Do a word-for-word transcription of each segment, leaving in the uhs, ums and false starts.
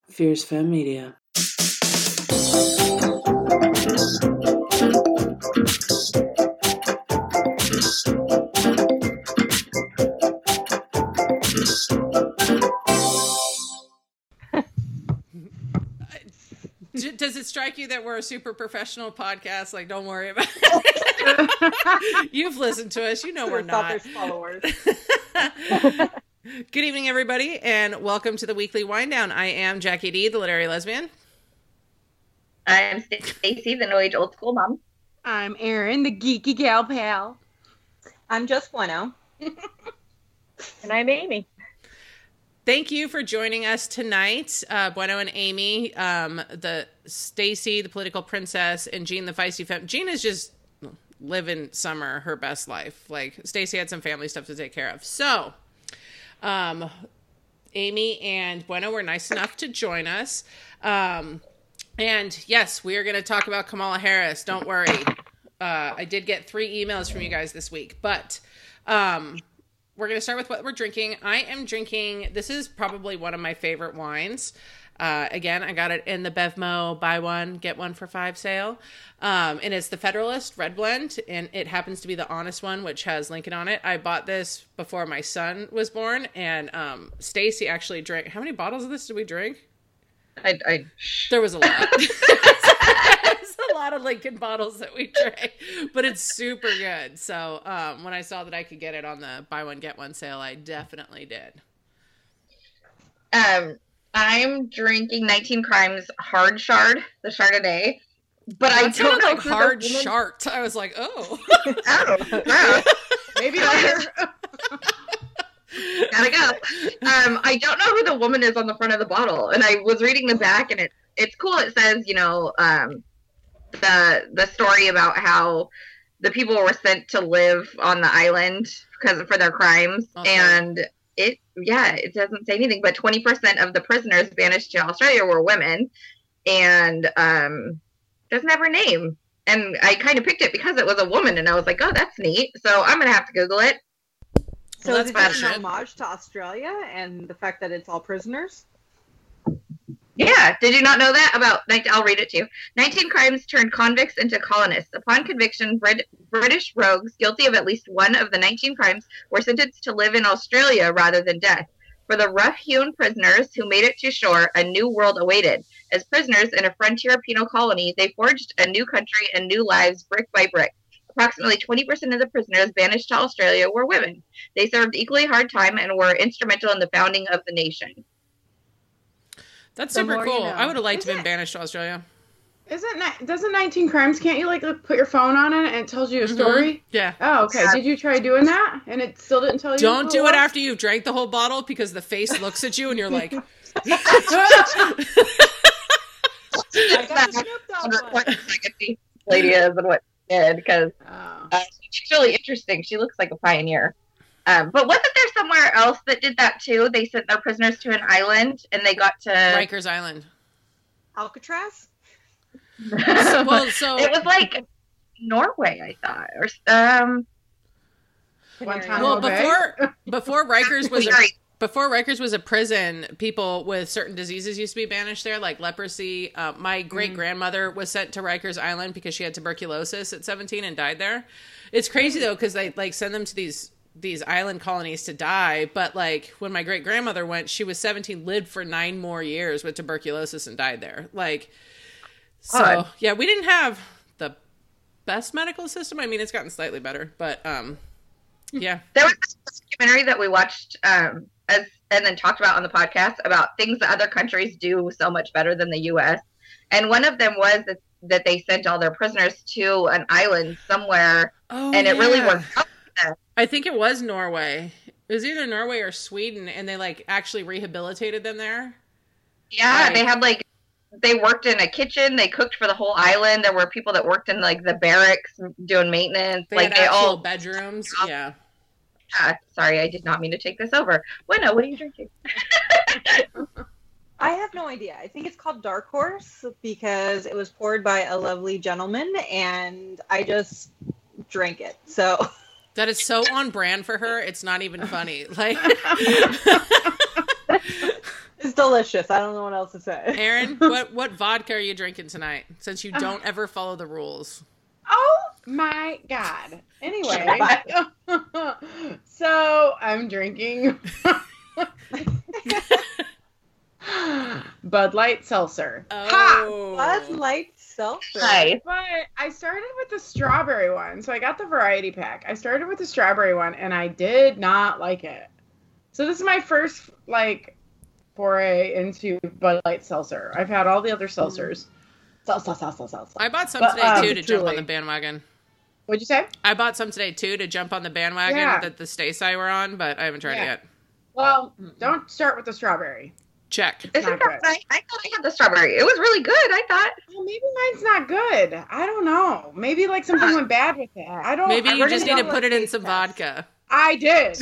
Fierce Femme Media. Does it strike you that we're a super professional podcast? Like, don't worry about it. You've listened to us. You know we're not. Followers. Good evening, everybody, and welcome to the Weekly Wind Down. I am Jackie D, the literary lesbian. I'm Stacy, the no-age old school mom. I'm Erin, the geeky gal pal. I'm just Bueno. And I'm Amy. Thank you for joining us tonight, uh, Bueno and Amy, um, the Stacy, the political princess, and Jean, the feisty femme. Jean is just living summer, her best life. Like, Stacy had some family stuff to take care of. So, um, Amy and Bueno were nice enough to join us. Um, and yes, we are going to talk about Kamala Harris. Don't worry. Uh, I did get three emails from you guys this week, but, um, we're going to start with what we're drinking. I am drinking, this is probably one of my favorite wines. Uh, again, I got it in the Bevmo buy one, get one for five sale. Um, and it's the Federalist Red Blend, and it happens to be the Honest one, which has Lincoln on it. I bought this before my son was born, and um, Stacy actually drank. How many bottles of this did we drink? I, I... There was a lot. There's a lot of Lincoln bottles that we drank, but it's super good. So um, when I saw that I could get it on the buy one, get one sale, I definitely did. Um, I'm drinking nineteen Crimes Hard Shard, the Chardonnay, but I don't know like who hard the woman... shart. I was like, oh. Oh, wow. Maybe later. Gotta go. Um, I don't know who the woman is on the front of the bottle, and I was reading the back, and it it's cool. It says, you know, um, the the story about how the people were sent to live on the island because for their crimes, okay. and it yeah, it doesn't say anything, but twenty percent of the prisoners banished to Australia were women, and um, doesn't have her name. And I kind of picked it because it was a woman, and I was like, oh, that's neat. So I'm gonna have to Google it. So well, is that's it an homage to Australia and the fact that it's all prisoners? Yeah, did you not know that about? I'll read it to you. nineteen crimes turned convicts into colonists. Upon conviction, Brit- British rogues guilty of at least one of the nineteen crimes were sentenced to live in Australia rather than death. For the rough-hewn prisoners who made it to shore, a new world awaited. As prisoners in a frontier penal colony, they forged a new country and new lives brick by brick. Approximately twenty percent of the prisoners banished to Australia were women. They served equally hard time and were instrumental in the founding of the nation. That's The super more cool. you know. I would have liked to Is have been it- banished to Australia. Isn't ni- doesn't nineteen crimes? Can't you like look- put your phone on it and it tells you a Mhm. story? Yeah. Oh, okay. Did you try doing that and it still didn't tell you? Don't who do it was? after you've drank the whole bottle because the face looks at you and you're like, I got the Snoop Dogg one. Like a lady is and what she did, because Oh. uh, she's really interesting. She looks like a pioneer. Um, but wasn't there somewhere else that did that too? They sent their prisoners to an island and they got to Rikers Island. Alcatraz? Well, so it was like Norway, I thought, or um. Guantanamo well Bay? before before Rikers was a, Sorry. before Rikers was a prison, people with certain diseases used to be banished there, like leprosy. Uh, my great grandmother was sent to Rikers Island because she had tuberculosis at seventeen and died there. It's crazy though because they like send them to these these island colonies to die, but like when my great grandmother went, she was seventeen, lived for nine more years with tuberculosis and died there. Like, so Odd. yeah, we didn't have the best medical system. I mean, it's gotten slightly better, but um, yeah. There was this documentary that we watched um, as and then talked about on the podcast about things that other countries do so much better than the U S. And one of them was that, that they sent all their prisoners to an island somewhere, Oh, and it really yeah. worked out for them. I think it was Norway. It was either Norway or Sweden, and they like actually rehabilitated them there. Yeah, Right. they had like they worked in a kitchen. They cooked for the whole island. There were people that worked in like the barracks doing maintenance. They like had they actual all. bedrooms. Yeah. Uh, sorry, I did not mean to take this over. Bueno, what are you drinking? I have no idea. I think it's called Dark Horse because it was poured by a lovely gentleman and I just drank it. So That is so on brand for her. It's not even funny. Like, it's delicious. I don't know what else to say. Aaron, what what vodka are you drinking tonight? Since you don't ever follow the rules. Oh my God. Anyway, so I'm drinking Bud Light Seltzer. Oh. Bud Light Seltzer. Hi. But I started with the strawberry one. So I got the variety pack. I started with the strawberry one and I did not like it. So this is my first like foray into Bud Light Seltzer. I've had all the other seltzers. Seltzer, seltzer, seltzer. I bought some But, today um, too to jump on truly. the bandwagon. What'd you say? I bought some today too to jump on the bandwagon Yeah. that the Stacey were on, but I haven't tried Yeah. it yet. Well, don't start with the strawberry. Check. Isn't Not that good. right? I thought I had the strawberry. It was really good, I thought. Well, maybe mine's not good. I don't know. Maybe like something went bad with it. I don't. Maybe I you really just need to don't- put it in taste some test. vodka. I did.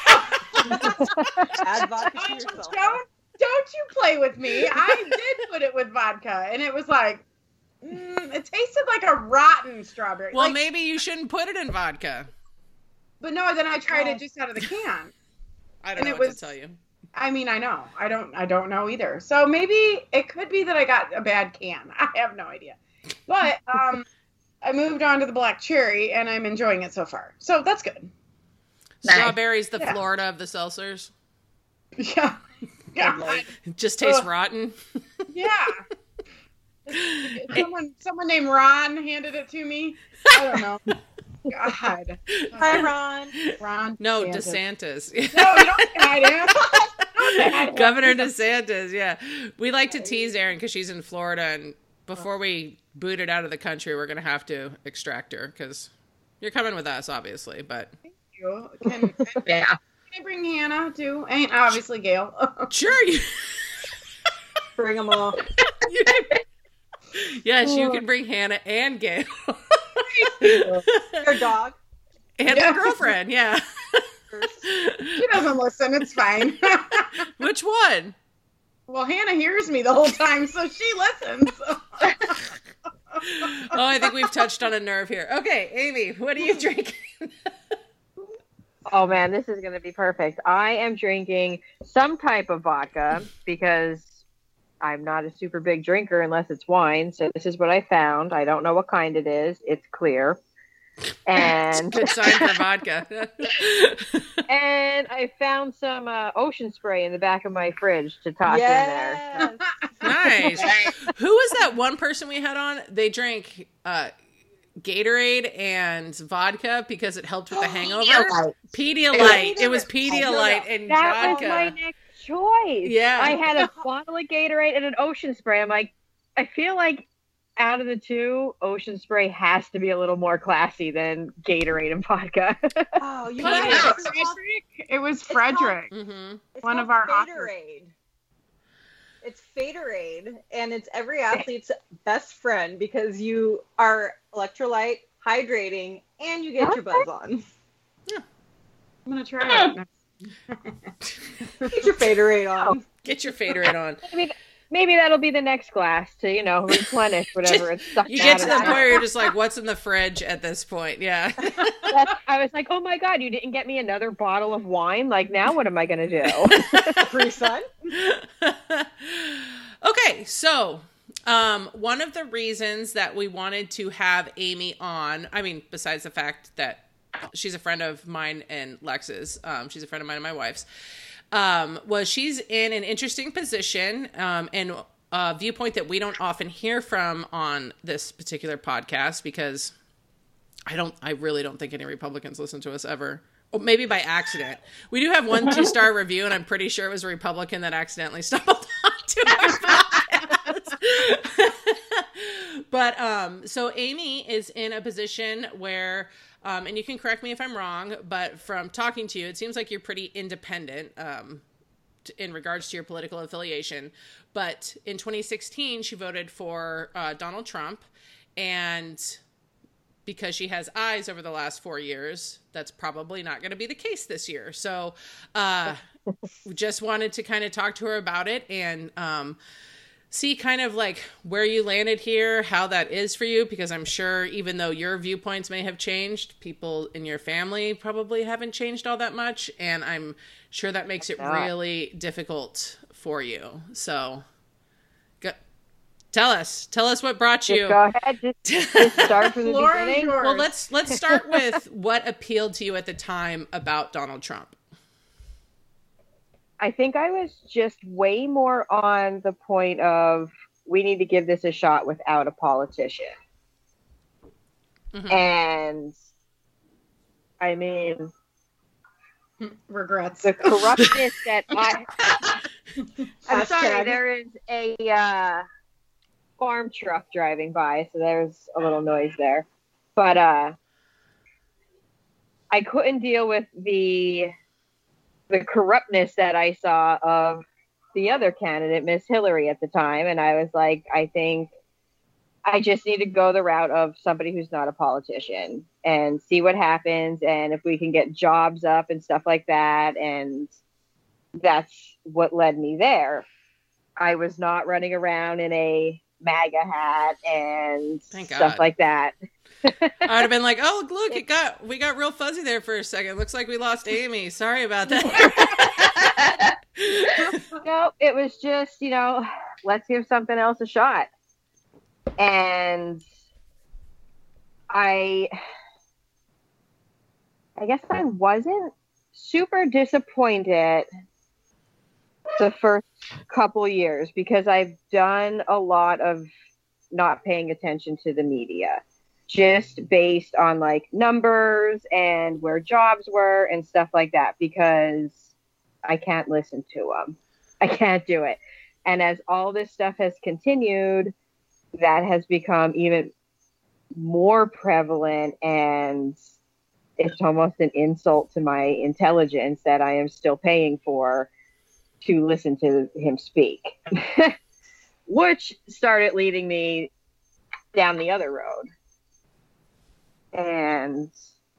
Add vodka to Oh, yourself. don't don't you play with me. I did put it with vodka, and it was like, mm, it tasted like a rotten strawberry. Well, Like, maybe you shouldn't put it in vodka. but no. Then I tried Oh. it just out of the can. I don't And know it what was- to tell you. I mean, I know. I don't. I don't know either. So maybe it could be that I got a bad can. I have no idea. But um, I moved on to the black cherry, and I'm enjoying it so far. So that's good. Nice. Strawberry's the Yeah. Florida of the seltzers. Yeah. Yeah. Like, It just tastes Ugh. rotten. Yeah. Someone, someone named Ron handed it to me. I don't know. God. hi, Ron. Ron. No, DeSantis. DeSantis. No, you don't hide him. Don't hide him. Governor DeSantis, yeah. We like to tease Erin because she's in Florida, and before we boot it out of the country, we're going to have to extract her because you're coming with us, obviously. But You Can, can Yeah. I bring Hannah too? Ain't obviously Gail. sure, you, Bring them all. you can. Yes, you can bring Hannah and Gail Your dog. and Yeah. her girlfriend. Yeah. She doesn't listen. It's fine. Which one? Well, Hannah hears me the whole time, so she listens. Oh, I think we've touched on a nerve here. Okay, Amy, what are you drinking? Oh man, this is going to be perfect. I am drinking some type of vodka because I'm not a super big drinker unless it's wine. So this is what I found. I don't know what kind it is. It's clear. And Good sign for vodka. and I found some uh, ocean spray in the back of my fridge to toss in there. Yes. Nice. Who was that one person we had on? They drank uh, Gatorade and vodka because it helped with the hangover. Pedialyte. Pedialyte. It was Pedialyte and That was vodka. my next choice. Yeah. I had a bottle of Gatorade and an ocean spray. I'm like, I feel like out of the two, ocean spray has to be a little more classy than Gatorade and vodka. Oh, you Pedialyte. know It what? was It's called- Frederick. It was it's called- Frederick. Mm-hmm. it's One of called our authors. Faderade. It's Faderade, and it's every athlete's best friend because you are electrolyte, hydrating, and you get your buzz on. I'm gonna try it. Get your Faderade on. Get your Faderade on. maybe, maybe that'll be the next glass to, you know, replenish whatever it's stuck You out get to of the it. point where you're just like, what's in the fridge at this point? Yeah. That's- I was like, oh my God, you didn't get me another bottle of wine? Like, now what am I going to do? Free sun. Okay, so um, one of the reasons that we wanted to have Amy on, I mean, besides the fact that she's a friend of mine and Lex's, um, she's a friend of mine and my wife's, um, was she's in an interesting position um, and a viewpoint that we don't often hear from on this particular podcast because I don't, I really don't think any Republicans listen to us ever. Or maybe by accident. We do have one two-star review, and I'm pretty sure it was a Republican that accidentally stumbled onto our podcast. But um, so Amy is in a position where, um, and you can correct me if I'm wrong, but from talking to you, it seems like you're pretty independent um, t- in regards to your political affiliation. But in twenty sixteen, she voted for uh, Donald Trump, and because she has eyes over the last four years, that's probably not going to be the case this year. So uh, we just wanted to kind of talk to her about it and um, see kind of like where you landed here, how that is for you, because I'm sure even though your viewpoints may have changed, people in your family probably haven't changed all that much. And I'm sure that makes it Yeah. really difficult for you. So go, tell us, tell us what brought Just you. go ahead. Just, just start from the Floor is beginning. yours. Well, let's let's start with what appealed to you at the time about Donald Trump. I think I was just way more on the point of we need to give this a shot without a politician. Mm-hmm. And I mean, Regrets. the corruptness that I. I'm Hashtag. sorry, there is a uh, farm truck driving by, so there's a little noise there. But uh, I couldn't deal with the the corruptness that I saw of the other candidate, Miss Hillary, at the time, and I was like, I think I just need to go the route of somebody who's not a politician and see what happens, and if we can get jobs up and stuff like that. And that's what led me there. I was not running around in a MAGA hat and Thank stuff God. like that. I would have been like, "Oh, look, it got we got real fuzzy there for a second. Looks like we lost Amy. Sorry about that." No, it was just, you know, let's give something else a shot. And I I guess I wasn't super disappointed the first couple years because I've done a lot of not paying attention to the media, just based on like numbers and where jobs were and stuff like that, because I can't listen to them. I can't do it. And as all this stuff has continued, that has become even more prevalent, and it's almost an insult to my intelligence that I am still paying for to listen to him speak, which started leading me down the other road. And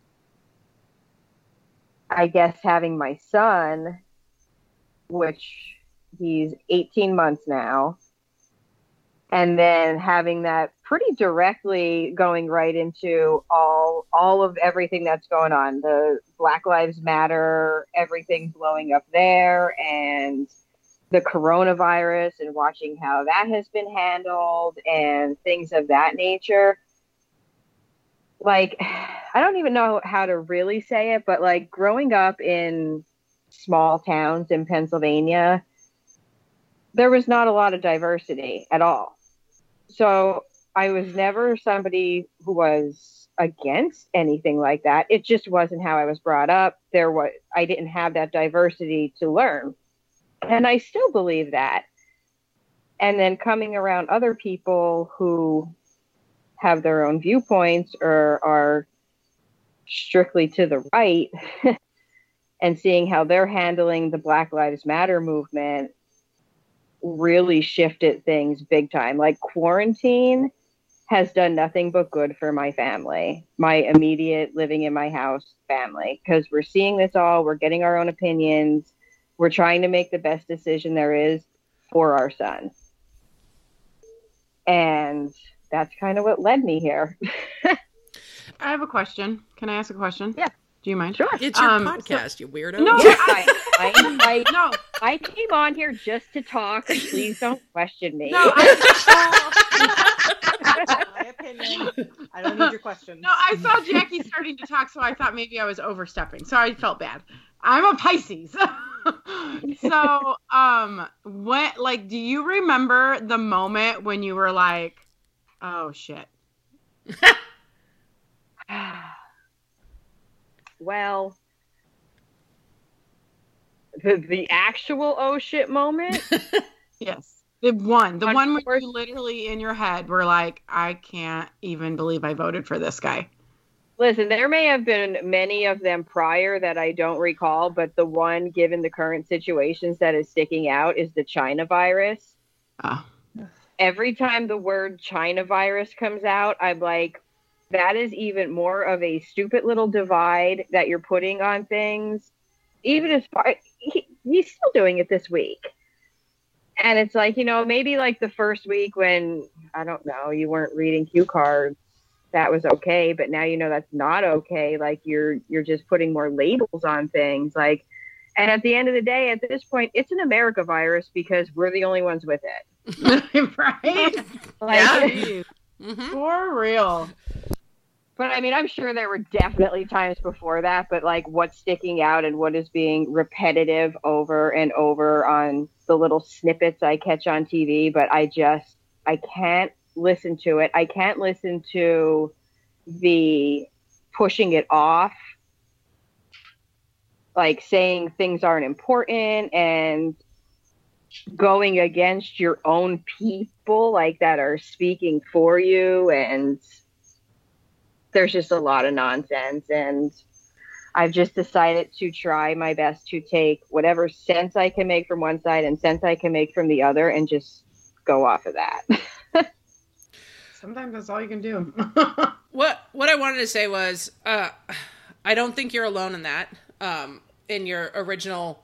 I guess having my son, which he's eighteen months now, and then having that pretty directly going right into all all of everything that's going on, the Black Lives Matter, everything blowing up there, and the coronavirus, and watching how that has been handled and things of that nature. Like, I don't even know how to really say it, but like growing up in small towns in Pennsylvania, there was not a lot of diversity at all. So I was never somebody who was against anything like that. It just wasn't how I was brought up. There was, I didn't have that diversity to learn. And I still believe that. And then coming around other people who have their own viewpoints or are strictly to the right and seeing how they're handling the Black Lives Matter movement really shifted things big time. Like, quarantine has done nothing but good for my family, my immediate living in my house family, because we're seeing this all, we're getting our own opinions, we're trying to make the best decision there is for our son. And that's kind of what led me here. I have a question. Can I ask a question? Yeah. Do you mind? Sure. It's your Um, podcast, you weirdo. No, Yes, I, I, I, No, I came on here just to talk. Please don't question me. no, I, My opinion. I don't need your questions. no, I saw Jackie starting to talk, so I thought maybe I was overstepping. So I felt bad. I'm a Pisces. So, um, what, like, do you remember the moment when you were like, oh shit? Well, the, the actual oh shit moment? Yes. The one, the On one where first- you literally in your head were like, I can't even believe I voted for this guy. Listen, there may have been many of them prior that I don't recall, but the one, given the current situations, that is sticking out is the China virus. Oh. Every time the word China virus comes out, I'm like, that is even more of a stupid little divide that you're putting on things. Even as far, he, he's still doing it this week. And it's like, you know, maybe like the first week when, I don't know, you weren't reading cue cards, that was okay. But now, you know, that's not okay. Like, you're, you're just putting more labels on things. Like, And at the end of the day, at this point, it's an America virus because we're the only ones with it. Right? Like, Yeah. Mm-hmm. For real. But I mean, I'm sure there were definitely times before that, but like what's sticking out and what is being repetitive over and over on the little snippets I catch on T V, but I just, I can't listen to it. I can't listen to the pushing it off, like saying things aren't important and going against your own people, like that are speaking for you, and there's just a lot of nonsense. And I've just decided to try my best to take whatever sense I can make from one side and sense I can make from the other and just go off of that. Sometimes that's all you can do. What what I wanted to say was, uh, I don't think you're alone in that. Um, in your original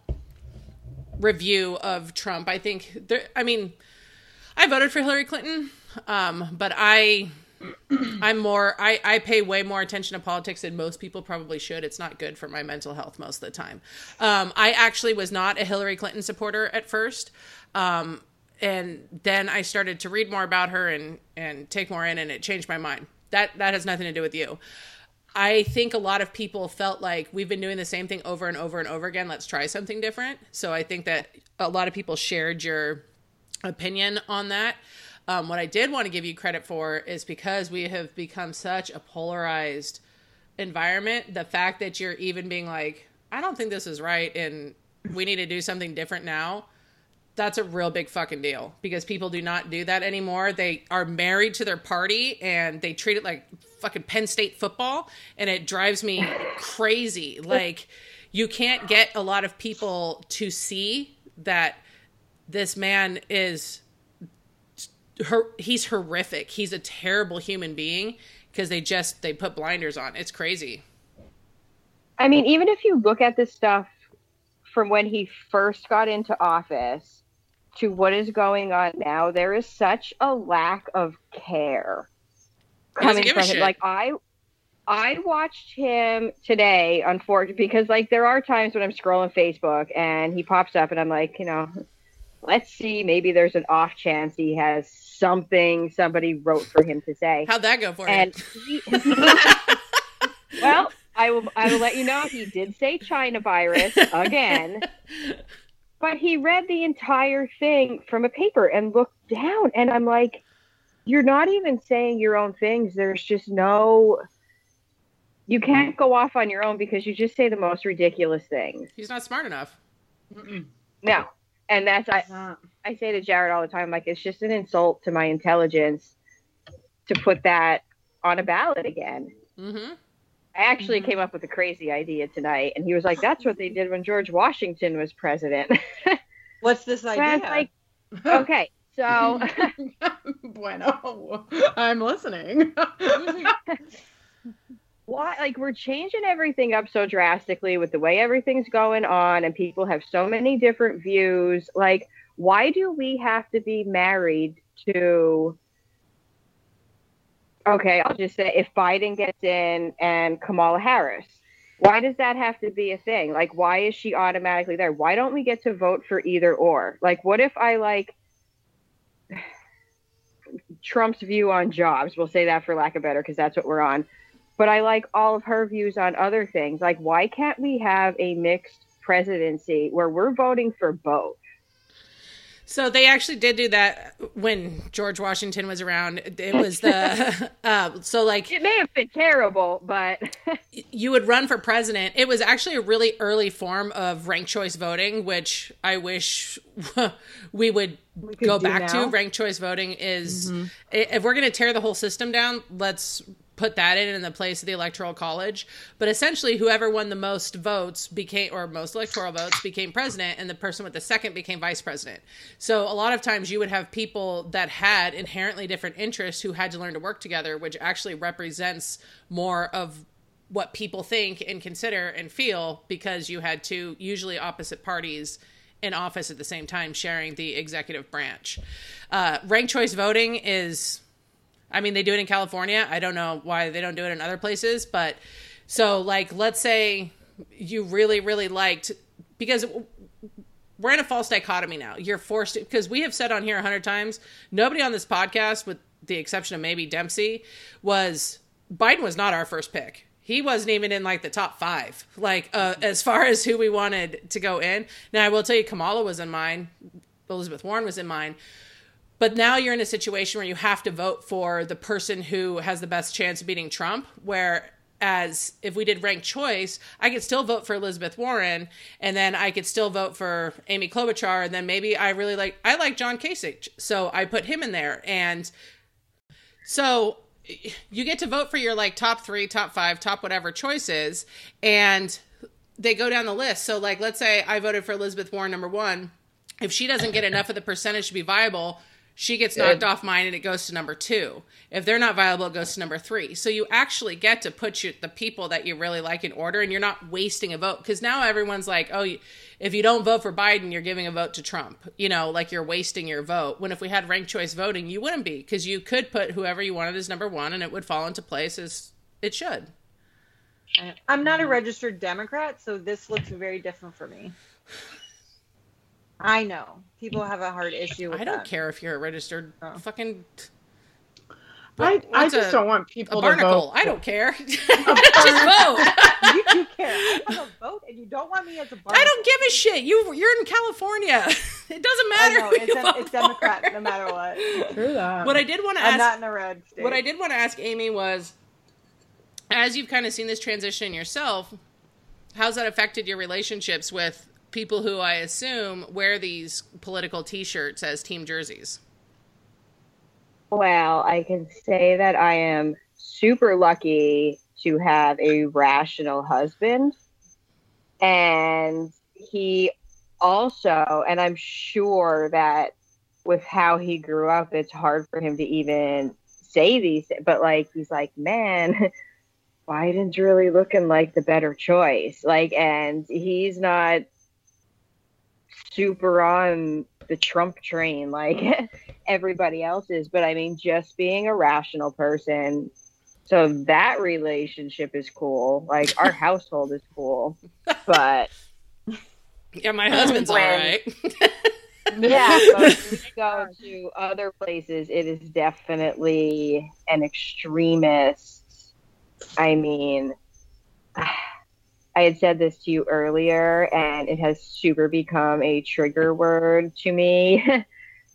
review of Trump, I think there. I mean, I voted for Hillary Clinton, um, but I, I'm more. I I pay way more attention to politics than most people probably should. It's not good for my mental health most of the time. Um, I actually was not a Hillary Clinton supporter at first. Um, And then I started to read more about her and, and take more in, and it changed my mind. That that has nothing to do with you. I think a lot of people felt like we've been doing the same thing over and over and over again. Let's try something different. So I think that a lot of people shared your opinion on that. Um, what I did want to give you credit for is because we have become such a polarized environment, the fact that you're even being like, I don't think this is right and we need to do something different now. That's a real big fucking deal because people do not do that anymore. They are married to their party and they treat it like fucking Penn State football, and it drives me crazy. Like, you can't get a lot of people to see that this man is her, he's horrific. He's a terrible human being because they just, they put blinders on. It's crazy. I mean, even if you look at this stuff from when he first got into office to what is going on now, there is such a lack of care coming from him. Like, I I watched him today, unfortunately, because like there are times when I'm scrolling Facebook and he pops up and I'm like, you know, let's see, maybe there's an off chance he has something somebody wrote for him to say. How'd that go for and you? He, well, I will I will let you know he did say China virus again. But he read the entire thing from a paper and looked down, and I'm like, you're not even saying your own things. There's just no, you can't go off on your own because you just say the most ridiculous things. He's not smart enough. Mm-mm. No. And that's, I, I say to Jared all the time, like, it's just an insult to my intelligence to put that on a ballot again. Mm-hmm. I actually Mhm. came up with a crazy idea tonight, and he was like, that's what they did when George Washington was president. What's this And I was idea? like, okay, so Bueno, I'm listening. why, like, we're changing everything up so drastically with the way everything's going on, and people have so many different views. Like, why do we have to be married to, okay, I'll just say if Biden gets in and Kamala Harris, why does that have to be a thing? Like, why is she automatically there? Why don't we get to vote for either or? Like, what if I like Trump's view on jobs? We'll say that for lack of better, because that's what we're on. But I like all of her views on other things. Like, why can't we have a mixed presidency where we're voting for both? So they actually did do that when George Washington was around. It was the, uh, so like. It may have been terrible, but. You would run for president. It was actually a really early form of ranked choice voting, which I wish we would We could go do back now. to. Ranked choice voting is, if we're going to tear the whole system down, let's put that in in the place of the electoral college. But essentially, whoever won the most votes became, or most electoral votes became president, and the person with the second became vice president. So a lot of times you would have people that had inherently different interests who had to learn to work together, which actually represents more of what people think and consider and feel, because you had two usually opposite parties in office at the same time sharing the executive branch. Uh, ranked choice voting is, I mean, they do it in California. I don't know why they don't do it in other places, but so like, let's say you really, really liked, because we're in a false dichotomy now. You're forced to, because we have said on here a hundred times, nobody on this podcast, with the exception of maybe Dempsey, was Biden was not our first pick. He wasn't even in like the top five, like uh, as far as who we wanted to go in. Now I will tell you, Kamala was in mine. Elizabeth Warren was in mine. But now you're in a situation where you have to vote for the person who has the best chance of beating Trump, whereas if we did ranked choice, I could still vote for Elizabeth Warren, and then I could still vote for Amy Klobuchar, and then maybe I really like, I like John Kasich, so I put him in there. And so you get to vote for your like top three, top five, top whatever choices, and they go down the list. So like, let's say I voted for Elizabeth Warren number one. If she doesn't get enough of the percentage to be viable, she gets knocked Good. off mine and it goes to number two. If they're not viable, it goes to number three. So you actually get to put your, the people that you really like in order, and you're not wasting a vote. Because now everyone's like, oh, if you don't vote for Biden, you're giving a vote to Trump. You know, like you're wasting your vote. When if we had ranked choice voting, you wouldn't be. Because you could put whoever you wanted as number one and it would fall into place as it should. I'm not a registered Democrat, so this looks very different for me. I know people have a hard issue with I don't that. care if you're a registered oh. fucking. I, I just a, don't want people to vote. I don't care. Just vote. you, you care. I have a vote, and you don't want me as a barnacle. I don't give a shit. You you're in California. It doesn't matter. I know, who it's, you a, vote it's for. Democrat no matter what. True that. What I did want to I'm ask. not in a red state. What I did want to ask Amy was, as you've kind of seen this transition yourself, how's that affected your relationships with people who I assume wear these political T-shirts as team jerseys? Well, I can say that I am super lucky to have a rational husband. And he also, and I'm sure that with how he grew up, it's hard for him to even say these, but like, he's like, man, Biden's really looking like the better choice. Like, and he's not super on the Trump train like everybody else is, but I mean, just being a rational person. So that relationship is cool. Like our household is cool, but yeah, my husband's when, all right. Yeah, but when we go to other places, it is definitely an extremist. I mean, I had said this to you earlier, and it has super become a trigger word to me.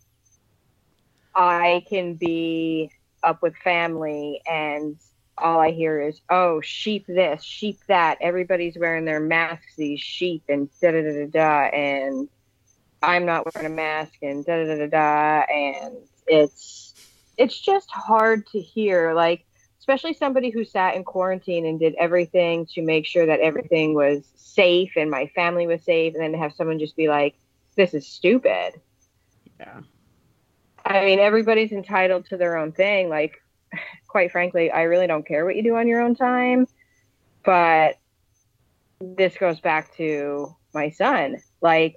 I can be up with family, and all I hear is, oh, sheep this, sheep that. Everybody's wearing their masks, these sheep, and da-da-da-da-da, and I'm not wearing a mask, and da-da-da-da-da, and it's, it's just hard to hear, like, especially somebody who sat in quarantine and did everything to make sure that everything was safe and my family was safe. And then to have someone just be like, this is stupid. Yeah. I mean, everybody's entitled to their own thing. Like, quite frankly, I really don't care what you do on your own time. But this goes back to my son. Like,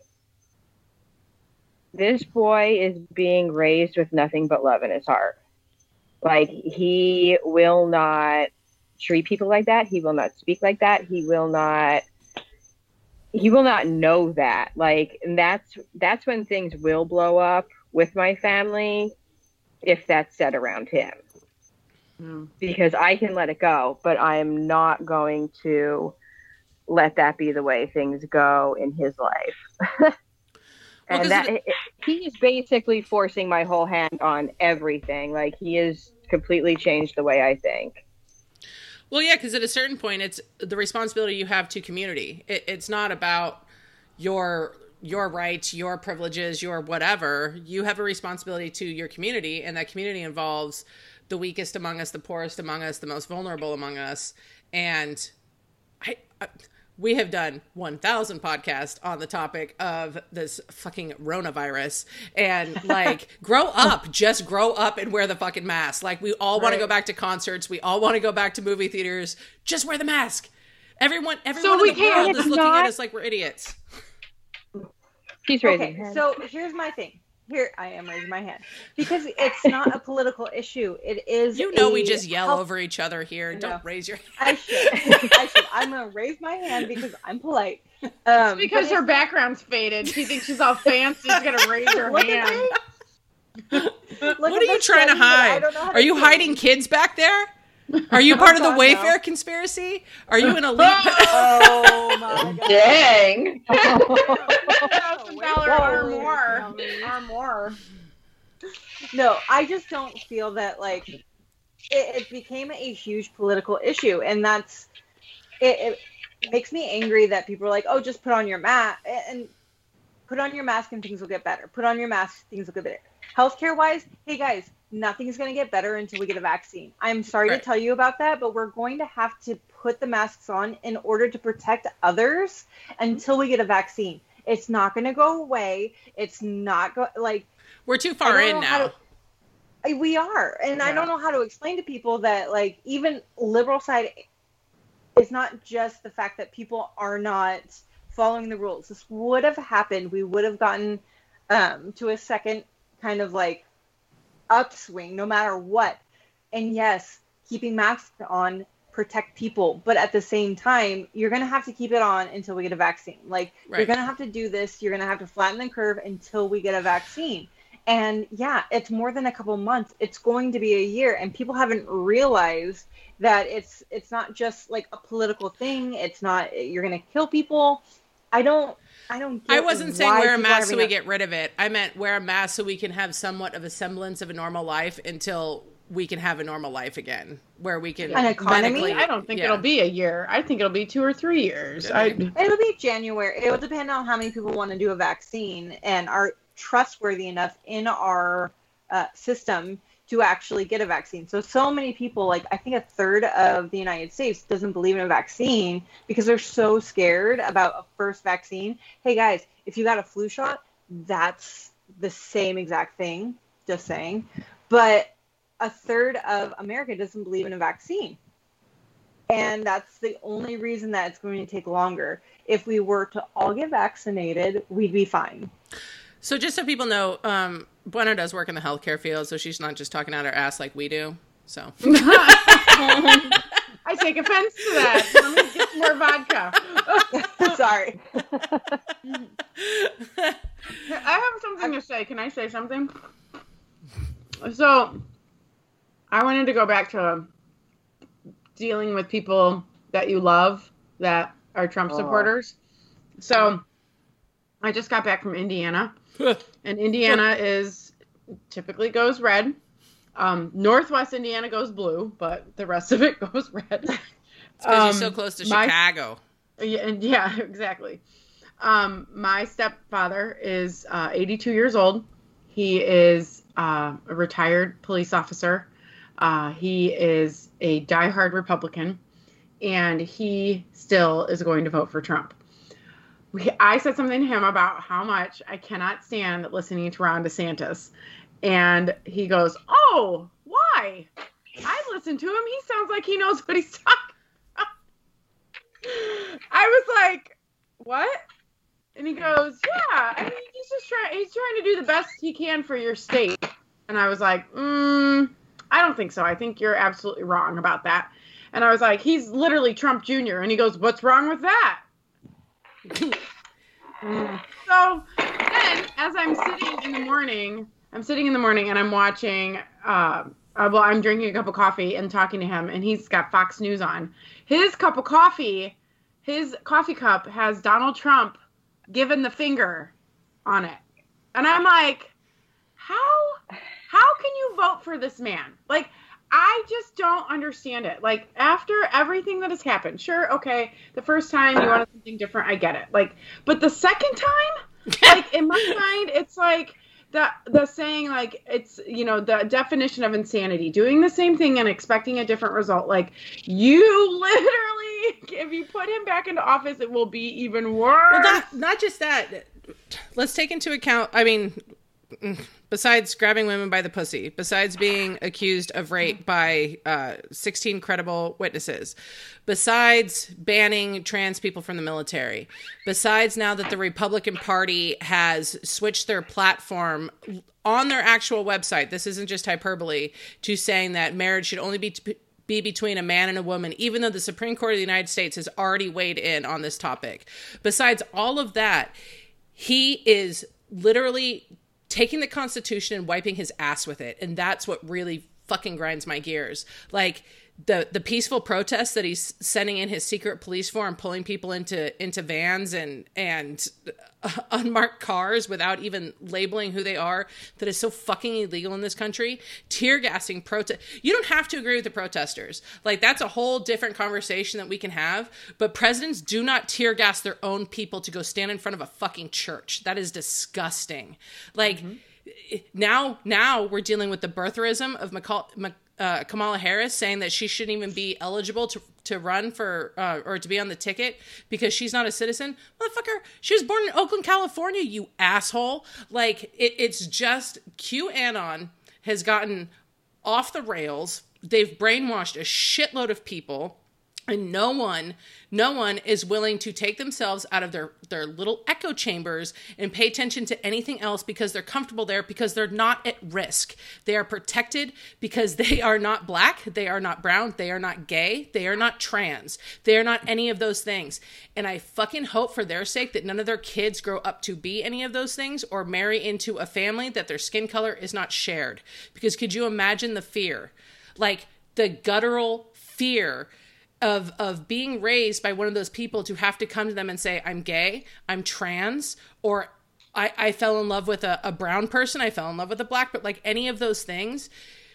this boy is being raised with nothing but love in his heart. Like, he will not treat people like that. He will not speak like that. He will not, he will not know that. Like, and that's, that's when things will blow up with my family, if that's said around him. Mm. Because I can let it go, but I'm not going to let that be the way things go in his life. And well, that it, he is basically forcing my whole hand on everything. Like, he has completely changed the way I think. Well, yeah, because at a certain point, it's the responsibility you have to community. It, it's not about your your rights, your privileges, your whatever. You have a responsibility to your community, and that community involves the weakest among us, the poorest among us, the most vulnerable among us. And I... I we have done one thousand podcasts on the topic of this fucking coronavirus, and like, grow up, just grow up and wear the fucking mask. Like, we all want to go back to concerts. We all want to go back to movie theaters. Just wear the mask. Everyone, everyone so in the world is looking not... at us like we're idiots. He's raising. Okay, so here's my thing. here I am raising my hand because it's not a political issue. It is. You know, a we just yell health- over each other here. Don't raise your hand. I should. I should. I'm gonna raise my hand because I'm polite. Um, Because her background's faded. She thinks she's all fancy. She's gonna raise her Look at hand. me. What are you trying to hide? Are you hiding kids back there? Are you part of the God, Wayfair no. conspiracy? Are you an elite? Oh my god! Dang. Thousand dollar or more. Or more. No, I just don't feel that like it, it became a huge political issue, and that's it, it makes me angry that people are like, oh, just put on your mask and put on your mask and things will get better. Put on your mask, things will get better. Healthcare wise, hey guys, nothing's going to get better until we get a vaccine. I'm sorry Right. to tell you about that, but we're going to have to put the masks on in order to protect others until we get a vaccine. It's not going to go away. It's not go like We're too I far don't in know how now. to- I- we are, and I Yeah. don't know how to explain to people that like even liberal side is not just the fact that people are not following the rules. This would have happened. We would have gotten um, to a second kind of like upswing no matter what. And yes, keeping masks on protect people, but at the same time, you're going to have to keep it on until we get a vaccine. Like Right. you're going to have to do this. You're going to have to flatten the curve until we get a vaccine. And yeah, it's more than a couple months. It's going to be a year, and people haven't realized that it's it's not just like a political thing. It's not you're going to kill people. I don't I don't get I wasn't saying why wear a people are mask so having we a- get rid of it. I meant wear a mask so we can have somewhat of a semblance of a normal life until we can have a normal life again, where we can An economy? medically- I don't think yeah. it'll be a year. I think it'll be two or three years. I, It'll be January. It will depend on how many people want to do a vaccine and are trustworthy enough in our uh, system to actually get a vaccine. So, so many people, like I think a third of the United States doesn't believe in a vaccine because they're so scared about a first vaccine. Hey guys, if you got a flu shot, that's the same exact thing, just saying. But a third of America doesn't believe in a vaccine. And that's the only reason that it's going to take longer. If we were to all get vaccinated, we'd be fine. So just so people know, um, Bueno does work in the healthcare field, so she's not just talking out her ass like we do. So I take offense to that. Let me get some more vodka. Sorry. I have something to say. Can I say something? So, I wanted to go back to dealing with people that you love that are Trump Oh. supporters. So, I just got back from Indiana, and Indiana is typically goes red. Um, Northwest Indiana goes blue, but the rest of it goes red. it's because you're so Um, close to my- Chicago. Yeah, and yeah, exactly. Um, my stepfather is uh, eighty-two years old. He is uh, a retired police officer. Uh, he is a diehard Republican, and he still is going to vote for Trump. We, I said something to him about how much I cannot stand listening to Ron DeSantis, and he goes, "Oh, why? I listened to him. He sounds like he knows what he's talking." I was like, what? And he goes, yeah, I mean, he's just trying, he's trying to do the best he can for your state. And I was like, mm, I don't think so. I think you're absolutely wrong about that. And I was like, he's literally Trump Junior And he goes, what's wrong with that? So then, as I'm sitting in the morning, I'm sitting in the morning and I'm watching, uh, uh, well, I'm drinking a cup of coffee and talking to him, and he's got Fox News on. His cup of coffee, his coffee cup has Donald Trump giving the finger on it. And I'm like, how, how can you vote for this man? Like, I just don't understand it. Like, after everything that has happened, sure, okay, the first time you wanted something different, I get it. Like, but the second time, like, in my mind, it's like the the saying, like, it's, you know, the definition of insanity, doing the same thing and expecting a different result. Like, you literally, if you put him back into office, it will be even worse. Well, not, not just that. Let's take into account, I mean, besides grabbing women by the pussy, besides being accused of rape by uh, sixteen credible witnesses, besides banning trans people from the military, besides now that the Republican Party has switched their platform on their actual website, this isn't just hyperbole, to saying that marriage should only be t- be between a man and a woman, even though the Supreme Court of the United States has already weighed in on this topic. Besides all of that, he is literally taking the Constitution and wiping his ass with it. And that's what really fucking grinds my gears. Like, the the peaceful protests that he's sending in his secret police for and pulling people into into vans and and uh, unmarked cars without even labeling who they are, that is so fucking illegal in this country. Tear gassing protest. You don't have to agree with the protesters. Like, that's a whole different conversation that we can have. But presidents do not tear gas their own people to go stand in front of a fucking church. That is disgusting. Like, mm-hmm. now now we're dealing with the birtherism of McCall. Mc, Uh, Kamala Harris saying that she shouldn't even be eligible to to run for uh, or to be on the ticket because she's not a citizen. Motherfucker, she was born in Oakland, California, you asshole. Like, it, it's just QAnon has gotten off the rails. They've brainwashed a shitload of people. And no one, no one is willing to take themselves out of their, their little echo chambers and pay attention to anything else because they're comfortable there, because they're not at risk. They are protected because they are not black, they are not brown, they are not gay, they are not trans. They are not any of those things. And I fucking hope for their sake that none of their kids grow up to be any of those things or marry into a family that their skin color is not shared. Because could you imagine the fear? Like, the guttural fear of of being raised by one of those people to have to come to them and say, I'm gay, I'm trans, or I, I fell in love with a, a brown person, I fell in love with a black, but like any of those things,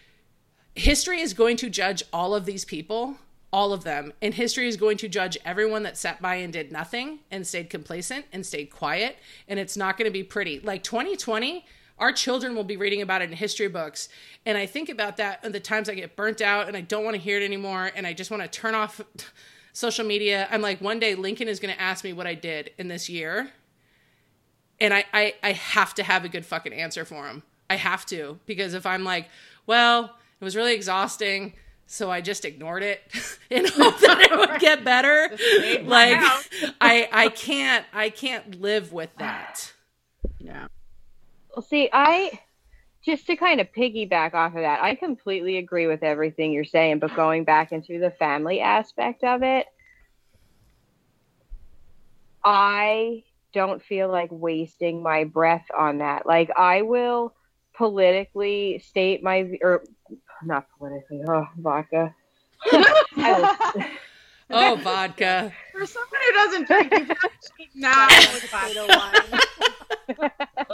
history is going to judge all of these people, all of them. And history is going to judge everyone that sat by and did nothing and stayed complacent and stayed quiet. And it's not going to be pretty. Like twenty twenty, our children will be reading about it in history books. And I think about that and the times I get burnt out and I don't want to hear it anymore. And I just want to turn off social media. I'm like, one day Lincoln is going to ask me what I did in this year. And I, I, I have to have a good fucking answer for him. I have to. Because if I'm like, well, it was really exhausting, so I just ignored it in hope that it would get better. Like, I, I can't, I can't live with that. Yeah. Well, see, I, just to kind of piggyback off of that, I completely agree with everything you're saying, but going back into the family aspect of it, I don't feel like wasting my breath on that. Like, I will politically state my, or not politically, oh, vodka. I oh, vodka. For someone who doesn't drink, you probably not with vodka.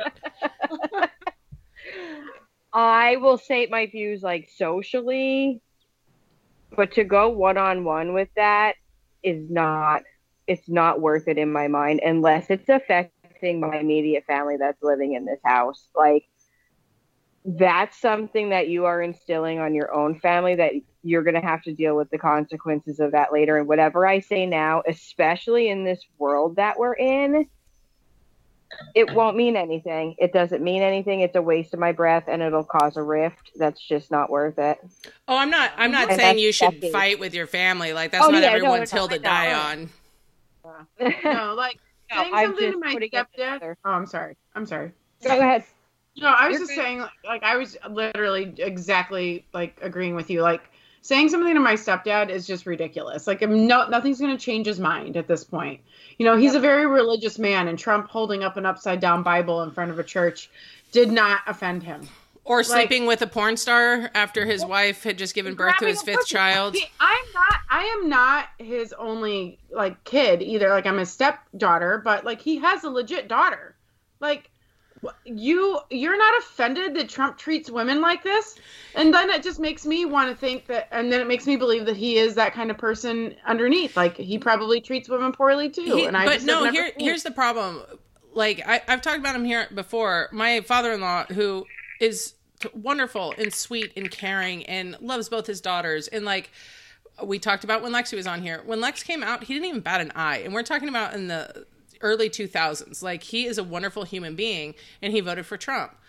I will state my views like socially, but to go one-on-one with that is not, it's not worth it in my mind unless it's affecting my immediate family that's living in this house. Like, that's something that you are instilling on your own family that you're going to have to deal with the consequences of that later. And whatever I say now, especially in this world that we're in, it won't mean anything. It doesn't mean anything. It's a waste of my breath and it'll cause a rift. That's just not worth it. Oh, I'm not, I'm not And saying you should decades. fight with your family. Like, that's Oh, not yeah, no, everyone's no, hill to I know. die on. No, like No, saying I'm something to just my putting it stepdad. together. Oh, I'm sorry. I'm sorry. Go ahead. No, I was You're just good. saying, like, I was literally exactly like agreeing with you. Like, saying something to my stepdad is just ridiculous. Like, I'm no, nothing's going to change his mind at this point. You know, he's Yep. a very religious man, and Trump holding up an upside down Bible in front of a church did not offend him. Or sleeping with a porn star after his wife had just given birth to Grabbing his a fifth pussy. child. See, I'm not. I am not his only like kid either. Like, I'm his stepdaughter, but like he has a legit daughter. Like, wh- you you're not offended that Trump treats women like this, and then it just makes me want to think that, and then it makes me believe that he is that kind of person underneath. Like, he probably treats women poorly too. He- and I but just no, have never here, seen it. here's the problem. Like, I, I've talked about him here before. My father-in-law, who is t- wonderful and sweet and caring and loves both his daughters. And like we talked about when Lexi was on here, when Lex came out, he didn't even bat an eye. And we're talking about in the early two thousands. Like, he is a wonderful human being and he voted for Trump.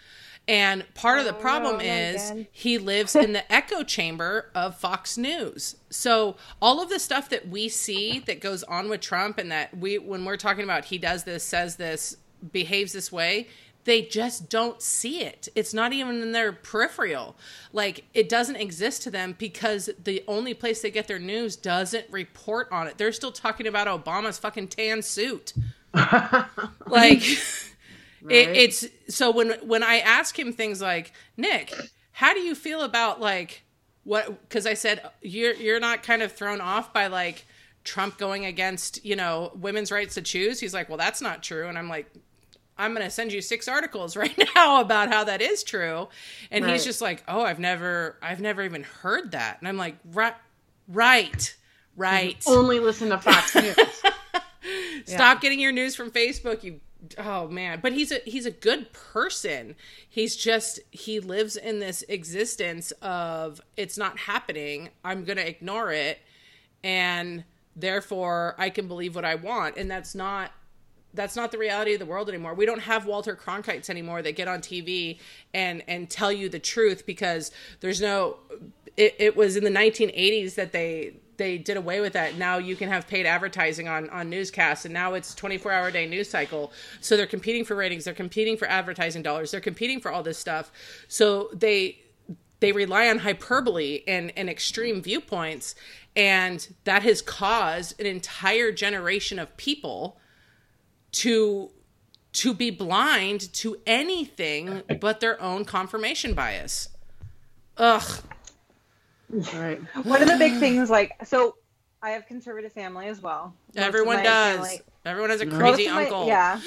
And part of the Oh, problem no, not is again. he lives in the echo chamber of Fox News. So all of the stuff that we see that goes on with Trump, and that we, when we're talking about he does this, says this, behaves this way, they just don't see it. It's not even in their peripheral. Like, it doesn't exist to them because the only place they get their news doesn't report on it. They're still talking about Obama's fucking tan suit. Like, Right. it, it's so when when I ask him things like, Nick, how do you feel about like what? Because I said you're you're not kind of thrown off by like Trump going against, you know, women's rights to choose. He's like, well, that's not true. And I'm like, I'm going to send you six articles right now about how that is true. And Right. he's just like, oh, I've never, I've never even heard that. And I'm like, right, right, right. Only listen to Fox News. Stop getting your news from Facebook. You, oh man. But he's a, he's a good person. He's just, he lives in this existence of it's not happening. I'm going to ignore it. And therefore I can believe what I want. And that's not, that's not the reality of the world anymore. We don't have Walter Cronkites anymore that get on T V and, and tell you the truth, because there's no, it, it was in the nineteen eighties that they, they did away with that. Now you can have paid advertising on, on newscasts, and now it's twenty-four hour a day news cycle. So they're competing for ratings. They're competing for advertising dollars. They're competing for all this stuff. So they, they rely on hyperbole and, and extreme viewpoints. And that has caused an entire generation of people to to be blind to anything but their own confirmation bias. Ugh. Right. One of the big things, like, so I have conservative family as well. Most of Everyone my does. family- Everyone has a Most crazy most of my- uncle. yeah.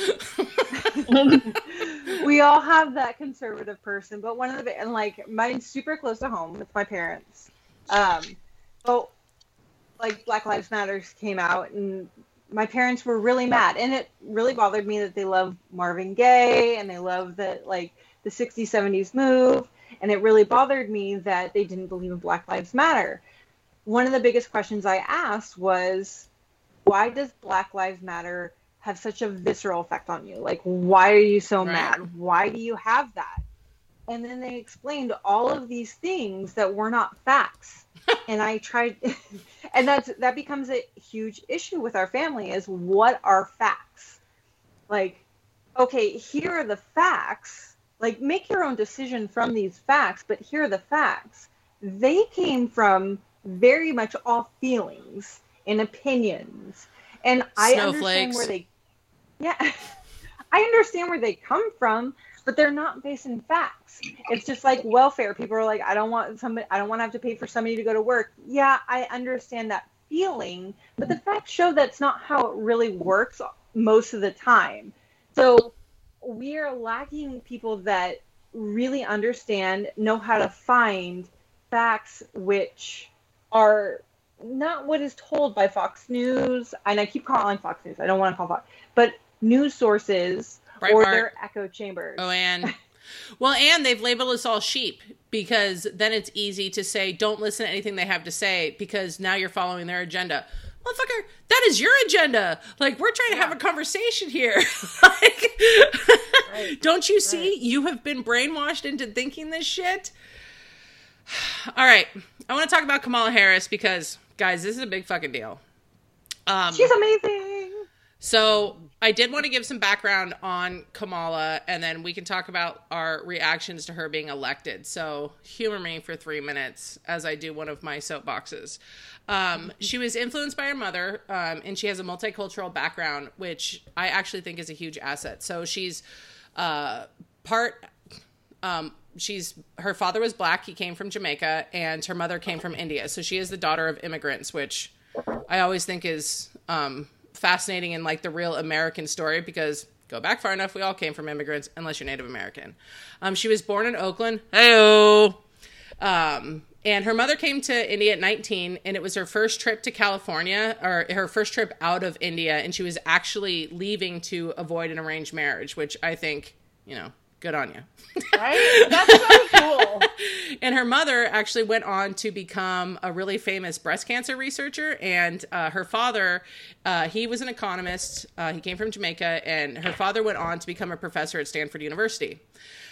We all have that conservative person, but one of the, and like, mine's super close to home with my parents. Um, so, like, Black Lives Matter came out, and my parents were really mad, and it really bothered me that they love Marvin Gaye, and they love that, like, the sixties, seventies move, and it really bothered me that they didn't believe in Black Lives Matter. One of the biggest questions I asked was, why does Black Lives Matter have such a visceral effect on you? Like, why are you so Right. mad? Why do you have that? And then they explained all of these things that were not facts. And I tried, and that's, that becomes a huge issue with our family, is what are facts? Like, okay, here are the facts. Like, make your own decision from these facts, but here are the facts. They came from very much all feelings and opinions. And I understand Snowflakes. where they, yeah, I understand where they come from, but they're not based in facts. It's just like welfare. People are like, I don't want somebody, I don't want to have to pay for somebody to go to work. Yeah, I understand that feeling, but the facts show that's not how it really works most of the time. So we are lacking people that really understand, know how to find facts which are not what is told by Fox News. And I keep calling Fox News. I don't want to call Fox, but news sources or Breitbart. their echo chambers. Oh, and well, and they've labeled us all sheep, because then it's easy to say, don't listen to anything they have to say, because now you're following their agenda. Motherfucker, that is your agenda. Like, we're trying to have a conversation here. Like, Right. don't you see? You have been brainwashed into thinking this shit. All right. I want to talk about Kamala Harris because, guys, this is a big fucking deal. Um, She's amazing. So I did want to give some background on Kamala, and then we can talk about our reactions to her being elected. So humor me for three minutes as I do one of my soapboxes. Um, she was influenced by her mother, um, and she has a multicultural background, which I actually think is a huge asset. So she's uh, part... Um, she's her father was black. He came from Jamaica, and her mother came from India. So she is the daughter of immigrants, which I always think is... Um, fascinating in like the real American story, because go back far enough, we all came from immigrants unless you're Native American. Um, she was born in Oakland. Hey-o! Um, and her mother came to India at nineteen, and it was her first trip to California, or her first trip out of India, and she was actually leaving to avoid an arranged marriage, which I think, you know, good on you. Right? That's so cool. And her mother actually went on to become a really famous breast cancer researcher. And uh, her father, uh, he was an economist. Uh, he came from Jamaica. And her father went on to become a professor at Stanford University.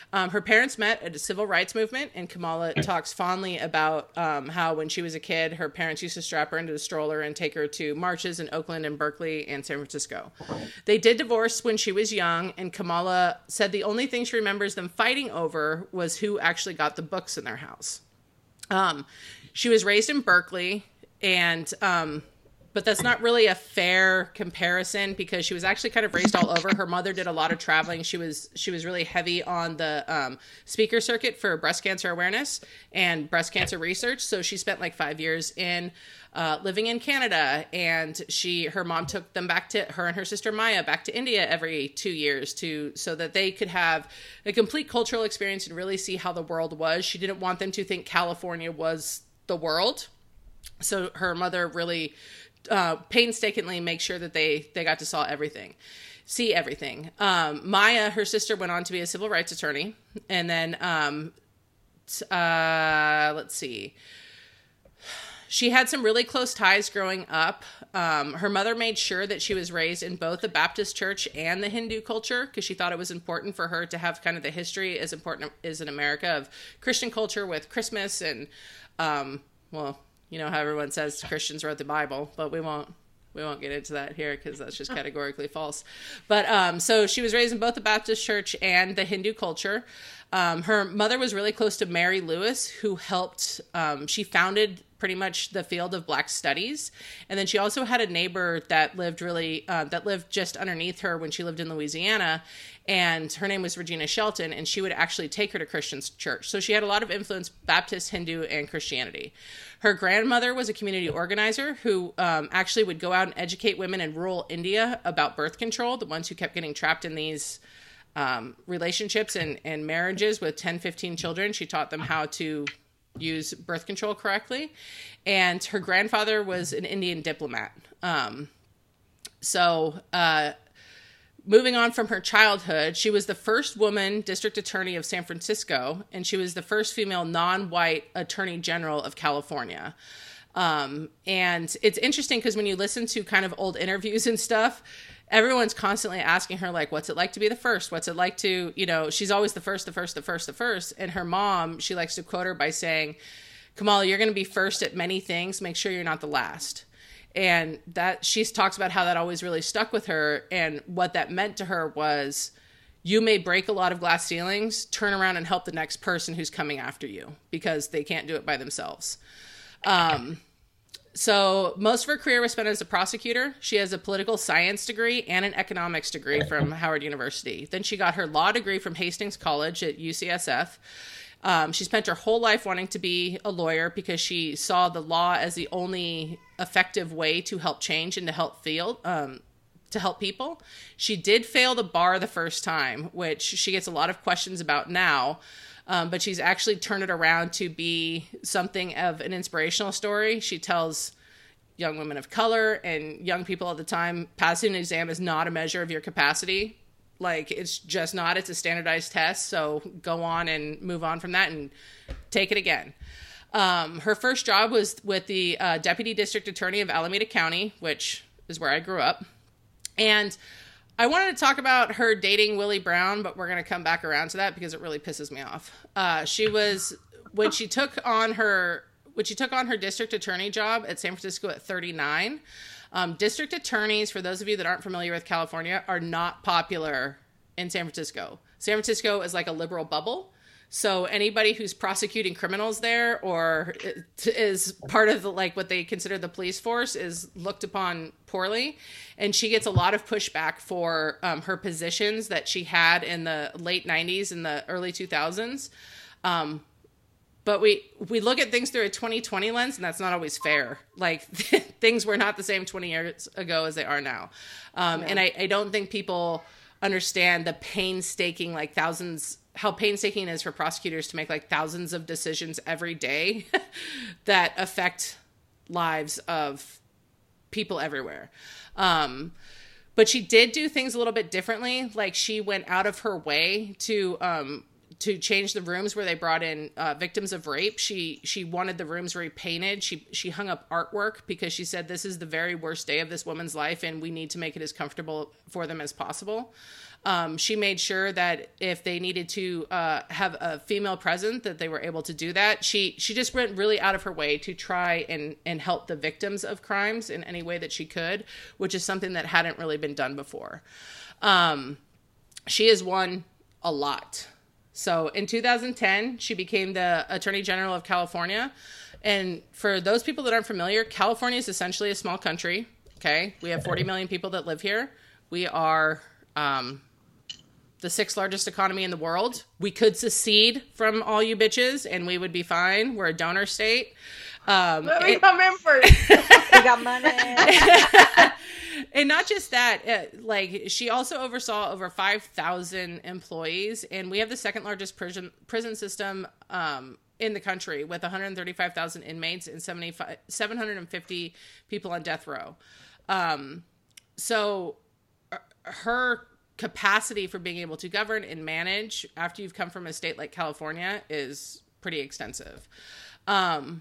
Um, her parents met at a civil rights movement, and Kamala talks fondly about um, how when she was a kid, her parents used to strap her into the stroller and take her to marches in Oakland and Berkeley and San Francisco. They did divorce when she was young, and Kamala said the only thing she remembers them fighting over was who actually got the books in their house. Um, she was raised in Berkeley, and um, but that's not really a fair comparison because she was actually kind of raised all over. Her mother did a lot of traveling. She was she was really heavy on the um, speaker circuit for breast cancer awareness and breast cancer research. So she spent like five years in uh, living in Canada, and she her mom took them back to her and her sister Maya back to India every two years to so that they could have a complete cultural experience and really see how the world was. She didn't want them to think California was the world. So her mother really uh, painstakingly makes sure that they, they got to saw everything, see everything. Um, Maya, her sister, went on to be a civil rights attorney. And then, um, uh, let's see. She had some really close ties growing up. Um, her mother made sure that she was raised in both the Baptist church and the Hindu culture because she thought it was important for her to have kind of the history as important as in America of Christian culture with Christmas and, um, well, you know how everyone says Christians wrote the Bible, but we won't we won't get into that here because that's just categorically false. But um, so she was raised in both the Baptist church and the Hindu culture. Um, her mother was really close to Mary Lewis, who helped. Um, she founded pretty much the field of Black studies, and then she also had a neighbor that lived really uh, that lived just underneath her when she lived in Louisiana. And her name was Regina Shelton, and she would actually take her to Christian church. So she had a lot of influence, Baptist, Hindu, and Christianity. Her grandmother was a community organizer who um, actually would go out and educate women in rural India about birth control, the ones who kept getting trapped in these um, relationships and, and marriages with ten, fifteen children. She taught them how to use birth control correctly. And her grandfather was an Indian diplomat. Um, so... Uh, Moving on from her childhood, she was the first woman district attorney of San Francisco, and she was the first female non-white attorney general of California. Um, and it's interesting because when you listen to kind of old interviews and stuff, everyone's constantly asking her, like, what's it like to be the first? What's it like to, you know, she's always the first, the first, the first, the first. And her mom, she likes to quote her by saying, Kamala, you're going to be first at many things. Make sure you're not the last. And that she talks about how that always really stuck with her. And what that meant to her was you may break a lot of glass ceilings, turn around and help the next person who's coming after you because they can't do it by themselves. Um, so most of her career was spent as a prosecutor. She has a political science degree and an economics degree from Howard University. Then she got her law degree from Hastings College at U C S F. Um, she spent her whole life wanting to be a lawyer because she saw the law as the only effective way to help change and to help field, um, to help people. She did fail the bar the first time, which she gets a lot of questions about now. Um, but she's actually turned it around to be something of an inspirational story. She tells young women of color and young people at the time, passing an exam is not a measure of your capacity. Like, it's just not. It's a standardized test. So go on and move on from that and take it again. Um, her first job was with the uh, Deputy District Attorney of Alameda County, which is where I grew up. And I wanted to talk about her dating Willie Brown, but we're going to come back around to that because it really pisses me off. Uh, she was, when she took on her, when she took on her district attorney job at San Francisco at thirty-nine, Um, district attorneys, for those of you that aren't familiar with California, are not popular in San Francisco. San Francisco is like a liberal bubble. So anybody who's prosecuting criminals there or is part of the, like what they consider the police force is looked upon poorly. And she gets a lot of pushback for um, her positions that she had in the late nineties and the early two thousands. Um, But we, we look at things through a twenty twenty lens, and that's not always fair. Like, things were not the same twenty years ago as they are now. Um, yeah. And I, I don't think people understand the painstaking, like, thousands, how painstaking it is for prosecutors to make, like, thousands of decisions every day that affect lives of people everywhere. Um, but she did do things a little bit differently. Like, she went out of her way to... Um, to change the rooms where they brought in uh, victims of rape. She she wanted the rooms repainted. She she hung up artwork because she said this is the very worst day of this woman's life and we need to make it as comfortable for them as possible. Um, she made sure that if they needed to uh, have a female present, that they were able to do that. She she just went really out of her way to try and, and help the victims of crimes in any way that she could, which is something that hadn't really been done before. Um, she has won a lot. So in two thousand ten, she became the Attorney General of California. And for those people that aren't familiar, California is essentially a small country. Okay. We have forty million people that live here. We are um, the sixth largest economy in the world. We could secede from all you bitches and we would be fine. We're a donor state. Um, Let me it, come in first. We got money. And not just that, uh, like she also oversaw over five thousand employees, and we have the second largest prison prison system um, in the country with one hundred thirty-five thousand inmates and seven hundred fifty people on death row. Um, so uh, her capacity for being able to govern and manage after you've come from a state like California is pretty extensive. Um,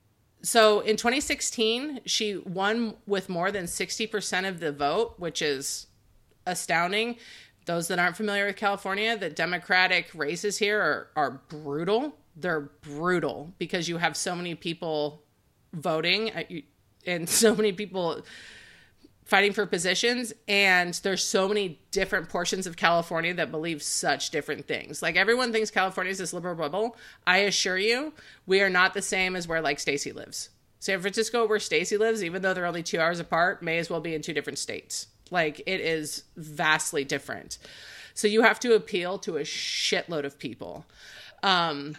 So in twenty sixteen, she won with more than sixty percent of the vote, which is astounding. Those that aren't familiar with California, the Democratic races here are, are brutal. They're brutal because you have so many people voting and so many people fighting for positions, and there's so many different portions of California that believe such different things. Like everyone thinks California is this liberal bubble. I assure you, we are not the same as where like Stacey lives. San Francisco, where Stacey lives, even though they're only two hours apart, may as well be in two different states. Like it is vastly different. So you have to appeal to a shitload of people. Um,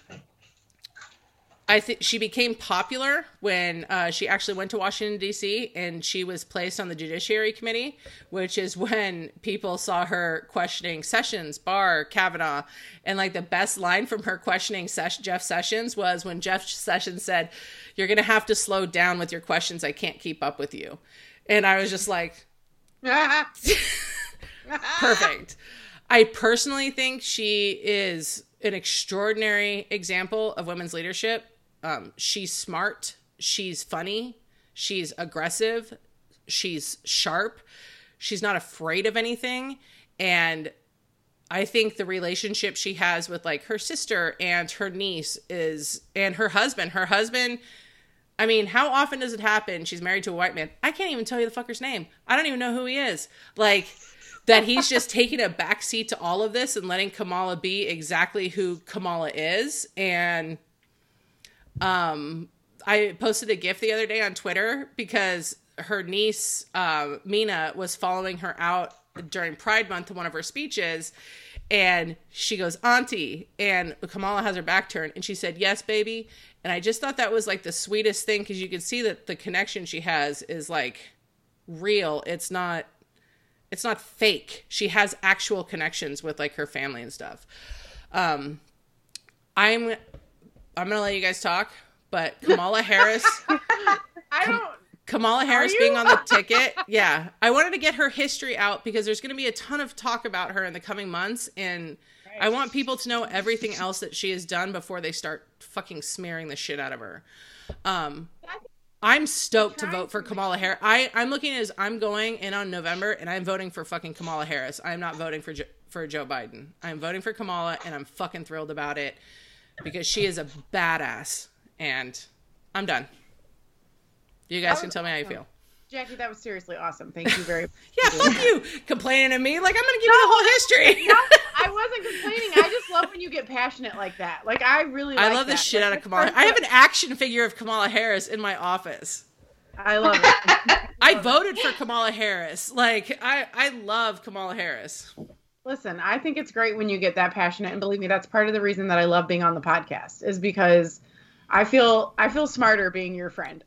I think she became popular when uh, she actually went to Washington, D C, and she was placed on the Judiciary Committee, which is when people saw her questioning Sessions, Barr, Kavanaugh. And like the best line from her questioning Ses- Jeff Sessions was when Jeff Sessions said, "You're going to have to slow down with your questions. I can't keep up with you." And I was just like, perfect. I personally think she is an extraordinary example of women's leadership. Um, she's smart. She's funny. She's aggressive. She's sharp. She's not afraid of anything. And I think the relationship she has with like her sister and her niece is, and her husband, her husband, I mean, how often does it happen? She's married to a white man. I can't even tell you the fucker's name. I don't even know who he is. Like that he's just taking a backseat to all of this and letting Kamala be exactly who Kamala is. And um, I posted a GIF the other day on Twitter because her niece, uh, Mina, was following her out during Pride Month to one of her speeches. And she goes, "Auntie," and Kamala has her back turned and she said, "Yes, baby." And I just thought that was like the sweetest thing because you could see that the connection she has is like real. It's not, it's not fake. She has actual connections with like her family and stuff. Um, I'm, I'm going to let you guys talk, but Kamala Harris, I don't. Kamala Harris being on the ticket. Yeah. I wanted to get her history out because there's going to be a ton of talk about her in the coming months. And right. I want people to know everything else that she has done before they start fucking smearing the shit out of her. Um, I'm stoked to vote for Kamala Harris. I, I'm looking as I'm going in on November and I'm voting for fucking Kamala Harris. I'm not voting for, jo- for Joe Biden. I'm voting for Kamala and I'm fucking thrilled about it because she is a badass and I'm done. You guys can tell me how you feel. Jackie, that was seriously awesome. Thank you very much. Yeah, fuck you. Complaining to me. Like, I'm going to give no, you the whole history. No, I wasn't complaining. I just love when you get passionate like that. Like, I really like I love that. the shit like, out of Kamala. I have an action figure of Kamala Harris in my office. I love it. I, I love voted it. for Kamala Harris. Like, I, I love Kamala Harris. Listen, I think it's great when you get that passionate. And believe me, that's part of the reason that I love being on the podcast is because I feel I feel smarter being your friend.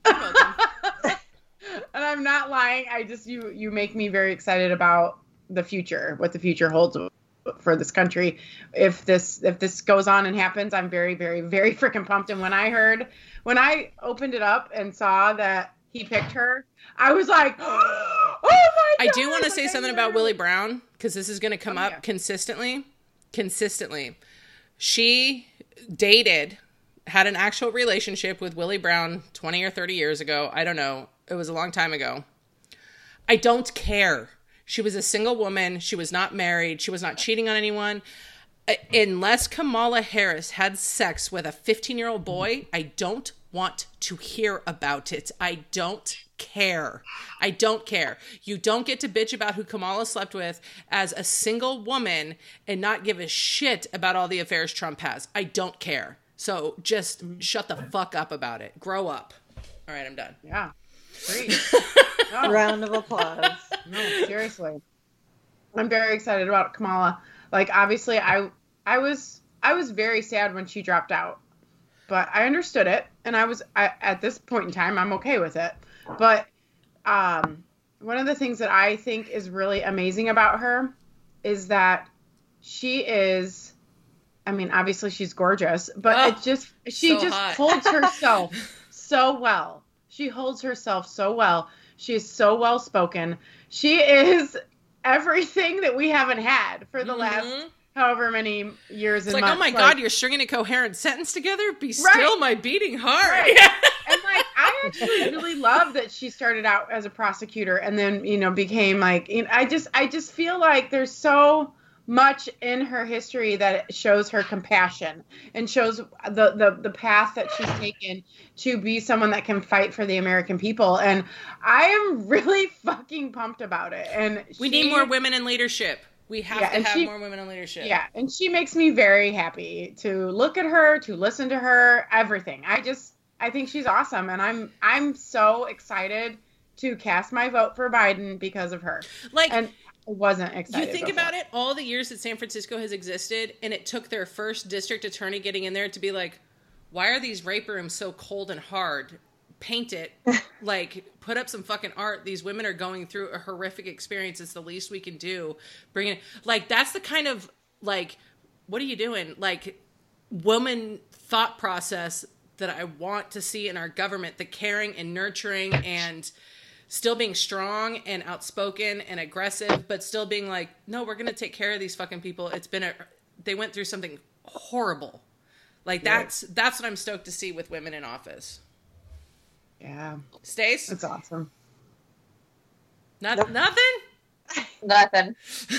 And I'm not lying. I just you you make me very excited about the future, what the future holds for this country. If this if this goes on and happens, I'm very very very freaking pumped. And when I heard when I opened it up and saw that he picked her, I was like, oh my God. I do want to like, say I something never... about Willie Brown because this is going to come oh, up yeah. consistently, consistently. She dated, had an actual relationship with Willie Brown twenty or thirty years ago. I don't know. It was a long time ago. I don't care. She was a single woman. She was not married. She was not cheating on anyone. Unless Kamala Harris had sex with a fifteen-year-old boy, I don't want to hear about it. I don't care. I don't care. You don't get to bitch about who Kamala slept with as a single woman and not give a shit about all the affairs Trump has. I don't care. So just shut the fuck up about it. Grow up. All right, I'm done. Yeah. Great. No. Round of applause. No, seriously. I'm very excited about Kamala. Like, obviously, I I was I was very sad when she dropped out, but I understood it, and I was I, at this point in time, I'm okay with it. But um, one of the things that I think is really amazing about her is that she is. I mean, obviously, she's gorgeous, but Oh, it just she so just hot. holds herself so well. She holds herself so well. She is so well spoken. She is everything that we haven't had for the Mhm. last however many years It's and like, oh months. my God, you're stringing a coherent sentence together? Be Right. still my beating heart. Right. And like, I actually really love that she started out as a prosecutor and then, you know, became like, you know, I just, I just feel like there's so much in her history that shows her compassion and shows the, the, the path that she's taken to be someone that can fight for the American people. And I am really fucking pumped about it. And We she- need more women in leadership. We have Yeah, to and have she- more women in leadership. Yeah, and she makes me very happy to look at her, to listen to her, everything. I just, I think she's awesome, and I'm, I'm so excited to cast my vote for Biden because of her. Like, And I wasn't you excited. think before. about it, all the years that San Francisco has existed, and it took their first district attorney getting in there to be like, why are these rape rooms so cold and hard? Paint it. Like, put up some fucking art. These women are going through a horrific experience. It's the least we can do. Bring it. Like, that's the kind of, like, what are you doing? Like, woman thought process that I want to see in our government. The caring and nurturing and still being strong and outspoken and aggressive, but still being like, no, we're going to take care of these fucking people. It's been a, they went through something horrible. Like, that's, that's what I'm stoked to see with women in office. Yeah, Stace? it's awesome. Not, Nope. Nothing? Nothing.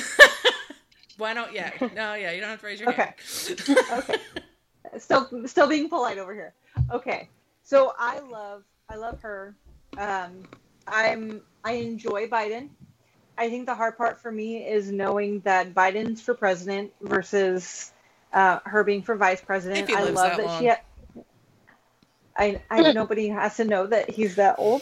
Why don't, yeah. No, yeah, you don't have to raise your Okay. hand. Okay. Still, still being polite over here. Okay. So I love, I love her. Um, I'm, I enjoy Biden. I think the hard part for me is knowing that Biden's for president versus uh, her being for vice president. If he I lives love that that, she. long. Ha- I, I nobody has to know that he's that old.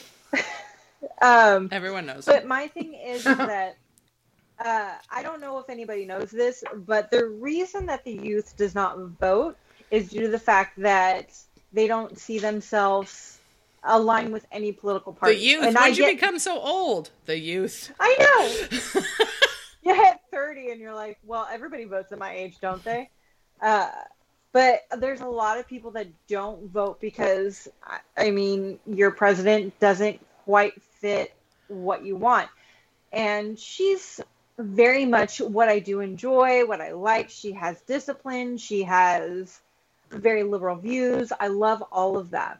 um, Everyone knows. but my thing is that uh, I don't know if anybody knows this, but the reason that the youth does not vote is due to the fact that they don't see themselves align with any political The party. youth. And When'd I you get, become so old? The youth. I know. You hit thirty and you're like, well, everybody votes at my age, don't they? Uh, but there's a lot of people that don't vote because, I- I mean, your president doesn't quite fit what you want. And she's very much what I do enjoy, what I like. She has discipline. She has very liberal views. I love all of that.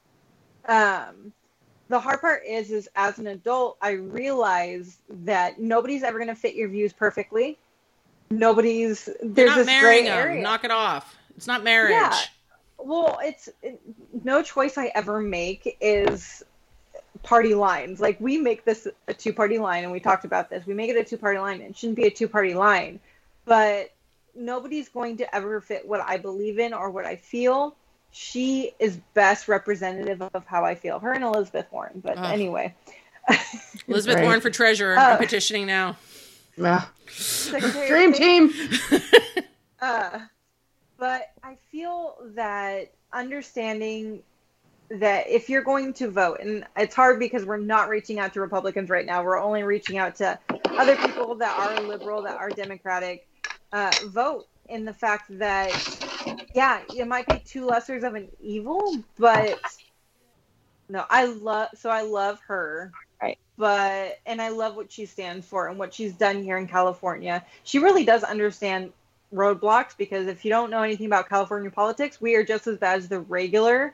Um, the hard part is, is as an adult, I realize that nobody's ever going to fit your views perfectly. Nobody's, You're there's not this marrying gray them. area. Knock it off. It's not marriage. Yeah. Well, it's it, no choice I ever make is party lines. Like, we make this a two-party line, and we talked about this. We make it a two-party line. It shouldn't be a two-party line, but nobody's going to ever fit what I believe in or what I feel. She is best representative of how I feel. Her and Elizabeth Warren, but Ugh. anyway. Elizabeth Right. Warren for treasurer. Uh, I'm petitioning now. Yeah. Secretary of Dream State. team. Uh, but I feel that understanding that if you're going to vote, and it's hard because we're not reaching out to Republicans right now, we're only reaching out to other people that are liberal, that are Democratic, uh, vote in the fact that, yeah, it might be two lessers of an evil, but no, I love, so I love her. Right. But, and I love what she stands for and what she's done here in California. She really does understand roadblocks, because if you don't know anything about California politics, we are just as bad as the regular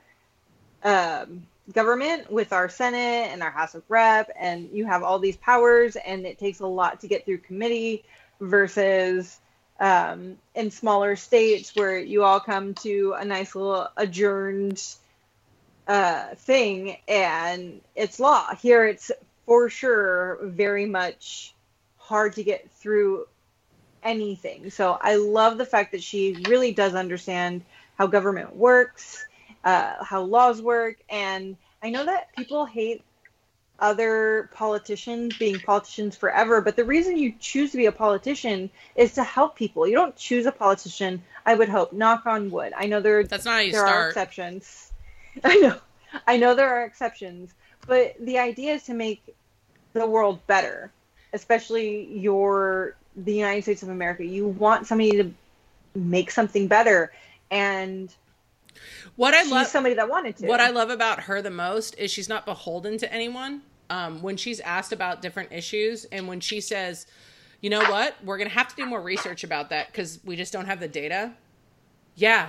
um, government with our Senate and our House of Rep, and you have all these powers, and it takes a lot to get through committee versus um, in smaller states where you all come to a nice little adjourned uh, thing and it's law. Here it's for sure very much hard to get through anything. So I love the fact that she really does understand how government works, uh, how laws work. And I know that people hate other politicians being politicians forever, but the reason you choose to be a politician is to help people. You don't choose a politician, I would hope, knock on wood. I know there, That's not how you there start. are exceptions. I know. I know there are exceptions, but the idea is to make the world better, especially your the United States of America. You want somebody to make something better, and what I she's love, somebody that wanted to. What I love about her the most is she's not beholden to anyone. Um, when she's asked about different issues, and when she says, "You know what? We're gonna have to do more research about that because we just don't have the data." Yeah.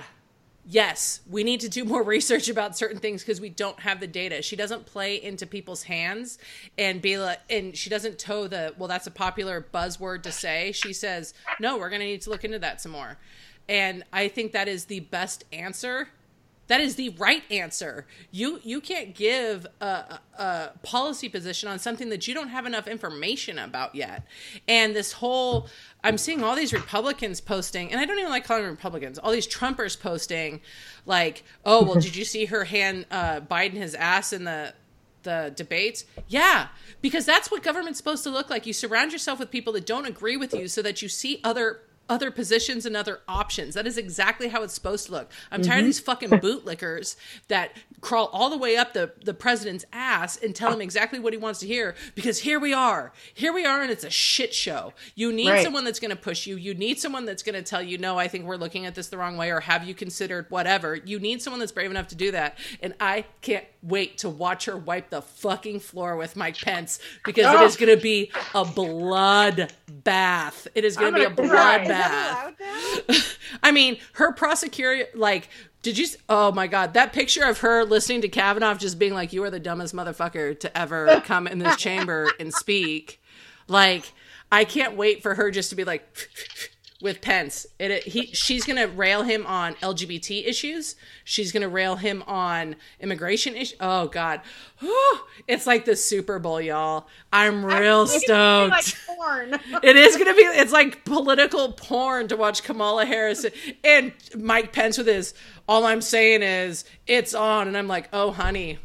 Yes, we need to do more research about certain things because we don't have the data. She doesn't play into people's hands and be like, and she doesn't toe the, well, that's a popular buzzword to say. She says, no, we're going to need to look into that some more. And I think that is the best answer. That is the right answer. You you can't give a, a, a policy position on something that you don't have enough information about yet. And this whole, I'm seeing all these Republicans posting, and I don't even like calling them Republicans, all these Trumpers posting like, oh, well, did you see her hand uh, Biden his ass in the the debates? Yeah, because that's what government's supposed to look like. You surround yourself with people that don't agree with you so that you see other other positions and other options. That is exactly how it's supposed to look. I'm tired Mm-hmm. of these fucking bootlickers that crawl all the way up the, the president's ass and tell him exactly what he wants to hear, because here we are. Here we are, and it's a shit show. You need Right. someone that's going to push you. You need someone that's going to tell you, no, I think we're looking at this the wrong way, or have you considered whatever. You need someone that's brave enough to do that. And I can't wait to watch her wipe the fucking floor with Mike Pence, because it Oh. is going to be a blood bath. It is going to be a I'm gonna blood cry. Is bath. that allowed now? I mean, her prosecutor, like, did you, s- oh my God, that picture of her listening to Kavanaugh just being like, you are the dumbest motherfucker to ever come in this chamber and speak. Like, I can't wait for her just to be like, with Pence. It, it he she's gonna rail him on L G B T issues. She's gonna rail him on immigration issues. Oh God, Whew. It's like the Super Bowl, y'all. I'm real It's stoked. like porn. It is gonna be. It's like political porn to watch Kamala Harris and Mike Pence with his. All I'm saying is it's on, and I'm like, oh honey,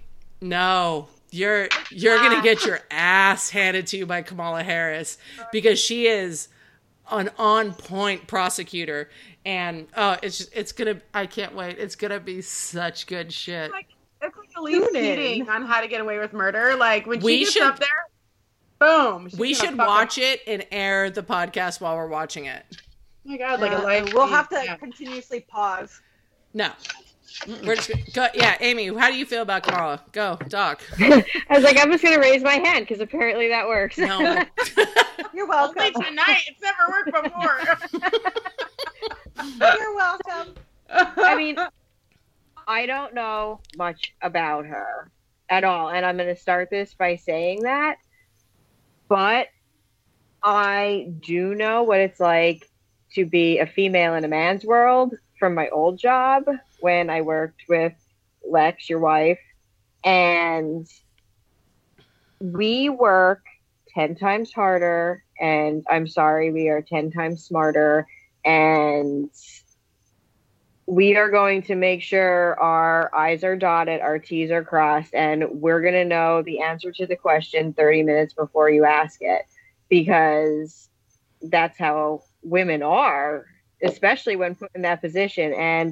no. You're you're gonna get your ass handed to you by Kamala Harris, because she is an on point prosecutor, and oh, it's just, it's gonna. I can't wait. It's gonna be such good shit. Like, it's like Elise Tune in. Keating on How to Get Away with Murder. Like when We she gets should- up there, boom. she's We gonna should fuck watch up. it and air the podcast while we're watching it. Oh my God, like a Uh, live we'll feed. have to Yeah. continuously pause. No, we're just gonna, go. Yeah, Amy, how do you feel about Kamala? Go, Doc. I was like, I'm just gonna raise my hand because apparently that works. No. You're welcome. Only tonight. It's never worked before. You're welcome. I mean, I don't know much about her at all, and I'm going to start this by saying that. But I do know what it's like to be a female in a man's world from my old job when I worked with Lex, your wife, and we work ten times harder, and I'm sorry, we are ten times smarter, and we are going to make sure our I's are dotted, our T's are crossed, and we're going to know the answer to the question thirty minutes before you ask it, because that's how women are, especially when put in that position. And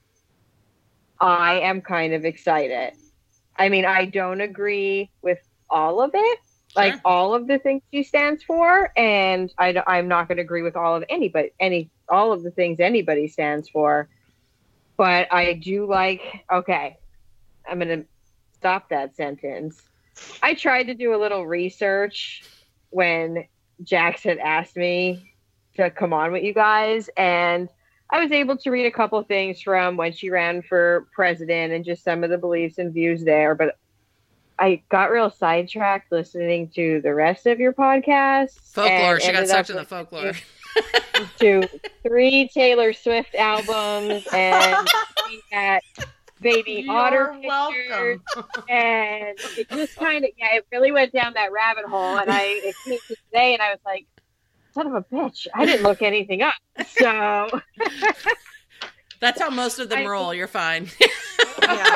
I am kind of excited. I mean, I don't agree with all of it, like Sure. all of the things she stands for, and I, I'm not going to agree with all of any, but any all of the things anybody stands for. But I do like, okay, I'm going to stop that sentence. I tried to do a little research when Jax had asked me to come on with you guys. And I was able to read a couple things from when she ran for president and just some of the beliefs and views there. But I got real sidetracked listening to the rest of your podcast. Folklore. She got sucked in the folklore. To three Taylor Swift albums and that baby You're otter pictures, welcome. and it just kind of yeah, it really went down that rabbit hole. And I it came to today, and I was like, "Son of a bitch! I didn't look anything up." So that's how most of them I, roll. You're fine. Yeah.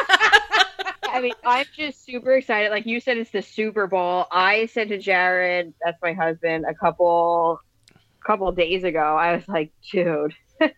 I mean, I'm just super excited. Like you said, it's the Super Bowl. I said to Jared, that's my husband, a couple couple of days ago, I was like, dude,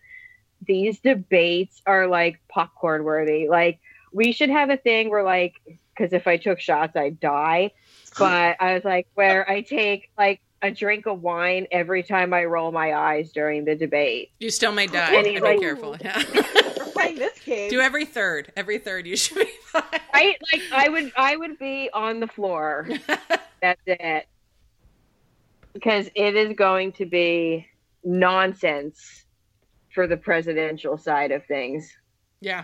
these debates are like popcorn worthy. Like we should have a thing where like, because if I took shots, I'd die. But I was like, where I take like a drink of wine every time I roll my eyes during the debate. You still may die. And Be he's like, careful. Yeah. We're playing this game. Do every third. Every third you should be fine. Right? Like I would, I would be on the floor. That's it. Because it is going to be nonsense for the presidential side of things. Yeah.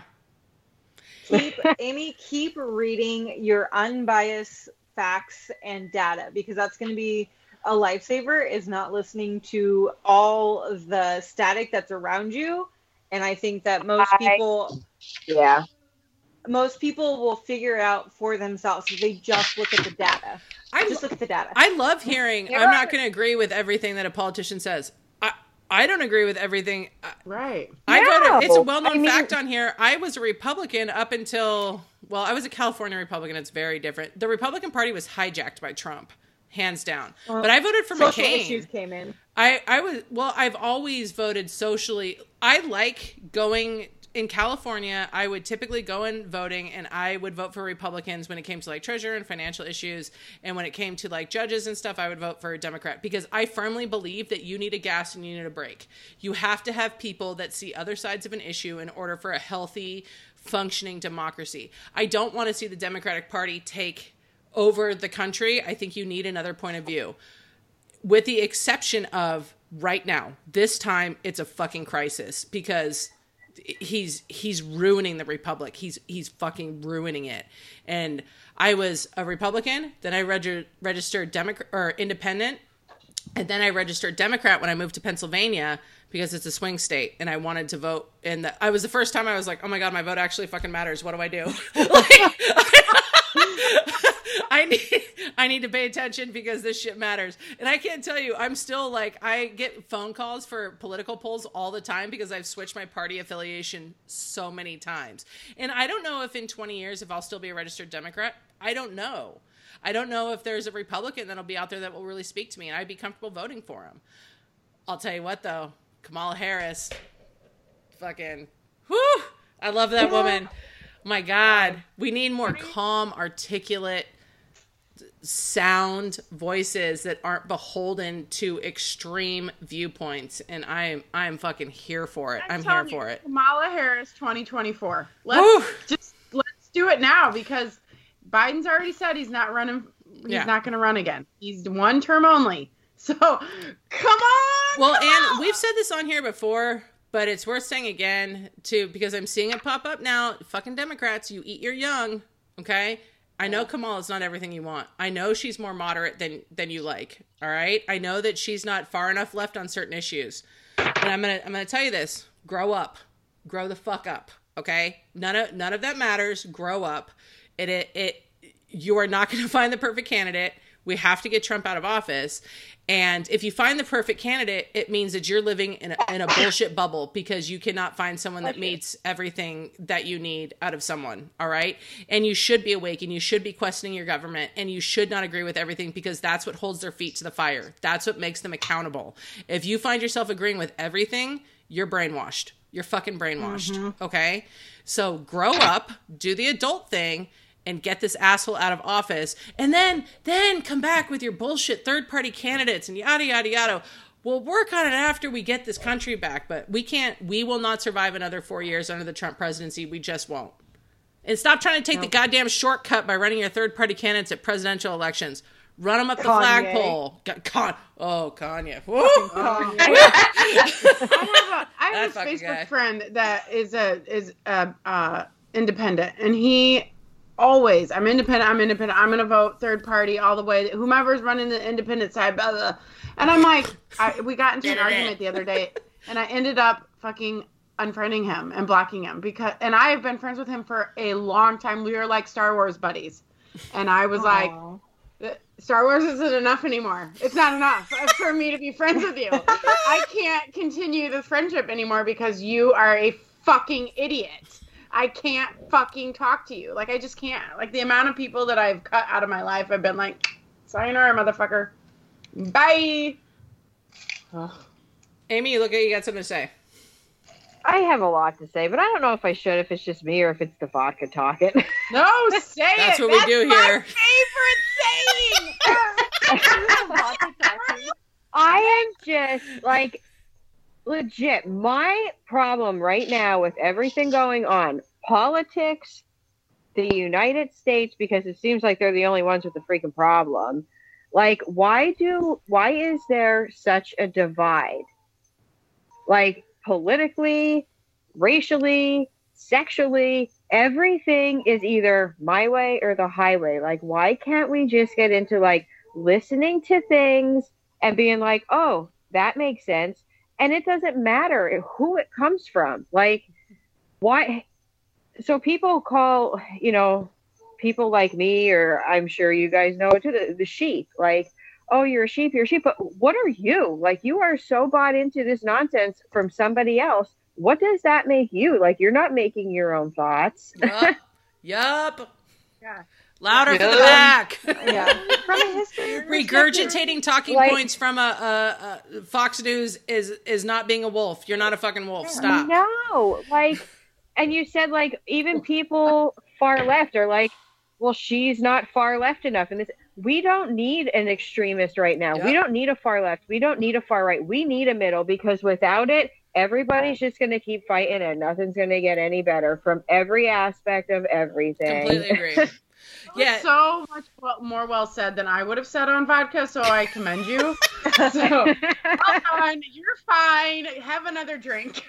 Keep Amy, keep reading your unbiased facts and data, because that's going to be a lifesaver, is not listening to all of the static that's around you. And I think that most I, people, yeah, most people will figure it out for themselves if they just look at the data. I Just look at the data. I love hearing. I'm not going to agree with everything that a politician says. I I don't agree with everything. Right. I No, voted. It's a well-known I mean- fact on here. I was a Republican up until, well, I was a California Republican. It's very different. The Republican Party was hijacked by Trump, hands down. Well, but I voted for Social McCain. issues came in. I, I was, well, I've always voted socially. I like going in California. I would typically go in voting, and I would vote for Republicans when it came to like treasurer and financial issues. And when it came to like judges and stuff, I would vote for a Democrat, because I firmly believe that you need a gas and you need a brake. You have to have people that see other sides of an issue in order for a healthy, functioning democracy. I don't want to see the Democratic Party take over the country. I think you need another point of view. With the exception of right now, this time it's a fucking crisis, because he's he's ruining the republic. He's he's fucking ruining it. And I was a Republican, then I reg- registered Democrat or independent, and then I registered Democrat when I moved to Pennsylvania, because it's a swing state and I wanted to vote. And the, I was the first time I was like, oh my God, my vote actually fucking matters. What do I do? Like, I need I need to pay attention, because this shit matters. And I can't tell you, I'm still like, I get phone calls for political polls all the time, because I've switched my party affiliation so many times. And I don't know if in twenty years, if I'll still be a registered Democrat. I don't know. I don't know if there's a Republican that'll be out there that will really speak to me, and I'd be comfortable voting for him. I'll tell you what, though, Kamala Harris, fucking, whew, I love that woman. My God, we need more calm, articulate, sound voices that aren't beholden to extreme viewpoints, and I'm I'm fucking here for it. I'm, I'm here for you, it. Kamala Harris, twenty twenty-four. Let's Woo! just let's do it now, because Biden's already said he's not running. He's Yeah. not going to run again. He's one term only. So come on. Well, Kamala! and we've said this on here before, but it's worth saying again, too, because I'm seeing it pop up now. Fucking Democrats, you eat your young, okay? I know Kamala's not everything you want. I know she's more moderate than than you like, all right? I know that she's not far enough left on certain issues. And I'm going to I'm going to tell you this. Grow up. Grow the fuck up, okay? None of none of that matters. Grow up. It it, it you are not going to find the perfect candidate. We have to get Trump out of office. And if you find the perfect candidate, it means that you're living in a, in a bullshit bubble, because you cannot find someone that meets everything that you need out of someone. All right. And you should be awake, and you should be questioning your government, and you should not agree with everything, because that's what holds their feet to the fire. That's what makes them accountable. If you find yourself agreeing with everything, you're brainwashed. You're fucking brainwashed. Mm-hmm. Okay. So grow up, do the adult thing, and get this asshole out of office, and then then come back with your bullshit third-party candidates and yada, yada, yada. We'll work on it after we get this country back, but we can't, we will not survive another four years under the Trump presidency. We just won't. And stop trying to take no. the goddamn shortcut by running your third-party candidates at presidential elections. Run them up the Kanye. flagpole. Con- oh, Kanye. Woo! Oh. I have a, I That have a fucking Facebook guy. friend that is a is a, uh, independent, and he always, I'm independent, I'm independent, I'm gonna vote third party all the way. Whomever's running the independent side, blah blah. And I'm like, I, we got into an argument the other day, and I ended up fucking unfriending him and blocking him because, and I have been friends with him for a long time. We were like Star Wars buddies, and I was like. Aw. Star Wars isn't enough anymore. It's not enough for me to be friends with you. I can't continue this friendship anymore because you are a fucking idiot. I can't fucking talk to you. Like, I just can't. Like, the amount of people that I've cut out of my life, I've been like, sayonara, motherfucker. Bye. Ugh. Amy, you look like you got something to say. I have a lot to say, but I don't know if I should, if it's just me or if it's the vodka talking. No, say That's it. what we That's do my here. favorite saying. I am just like legit. My problem right now with everything going on, politics, the United States, because it seems like they're the only ones with the freaking problem. Like, why do why is there such a divide? Like, politically, racially, sexually, everything is either my way or the highway. Like, why can't we just get into like listening to things and being like, oh, that makes sense, and it doesn't matter who it comes from. Like, why? So people call, you know, people like me, or I'm sure you guys know it too, the, the sheep. Like, oh, you're a sheep, you're a sheep, but what are you? Like, you are so bought into this nonsense from somebody else. What does that make you? Like, you're not making your own thoughts. Yup. Yup. Yeah. Louder for the Yeah. back. Yeah. From a history Regurgitating talking Like- points from a, a, a Fox News is is not being a wolf. You're not a fucking wolf. Stop. No, like, and you said, like, even people far left are like, well, she's not far left enough. And this, we don't need an extremist right now. Yep. We don't need a far left. We don't need a far right. We need a middle, because without it, everybody's just going to keep fighting and nothing's going to get any better from every aspect of everything. Completely agree. Yeah. So much well, more well said than I would have said on vodka, so I commend you. So, well done. You're fine. Have another drink.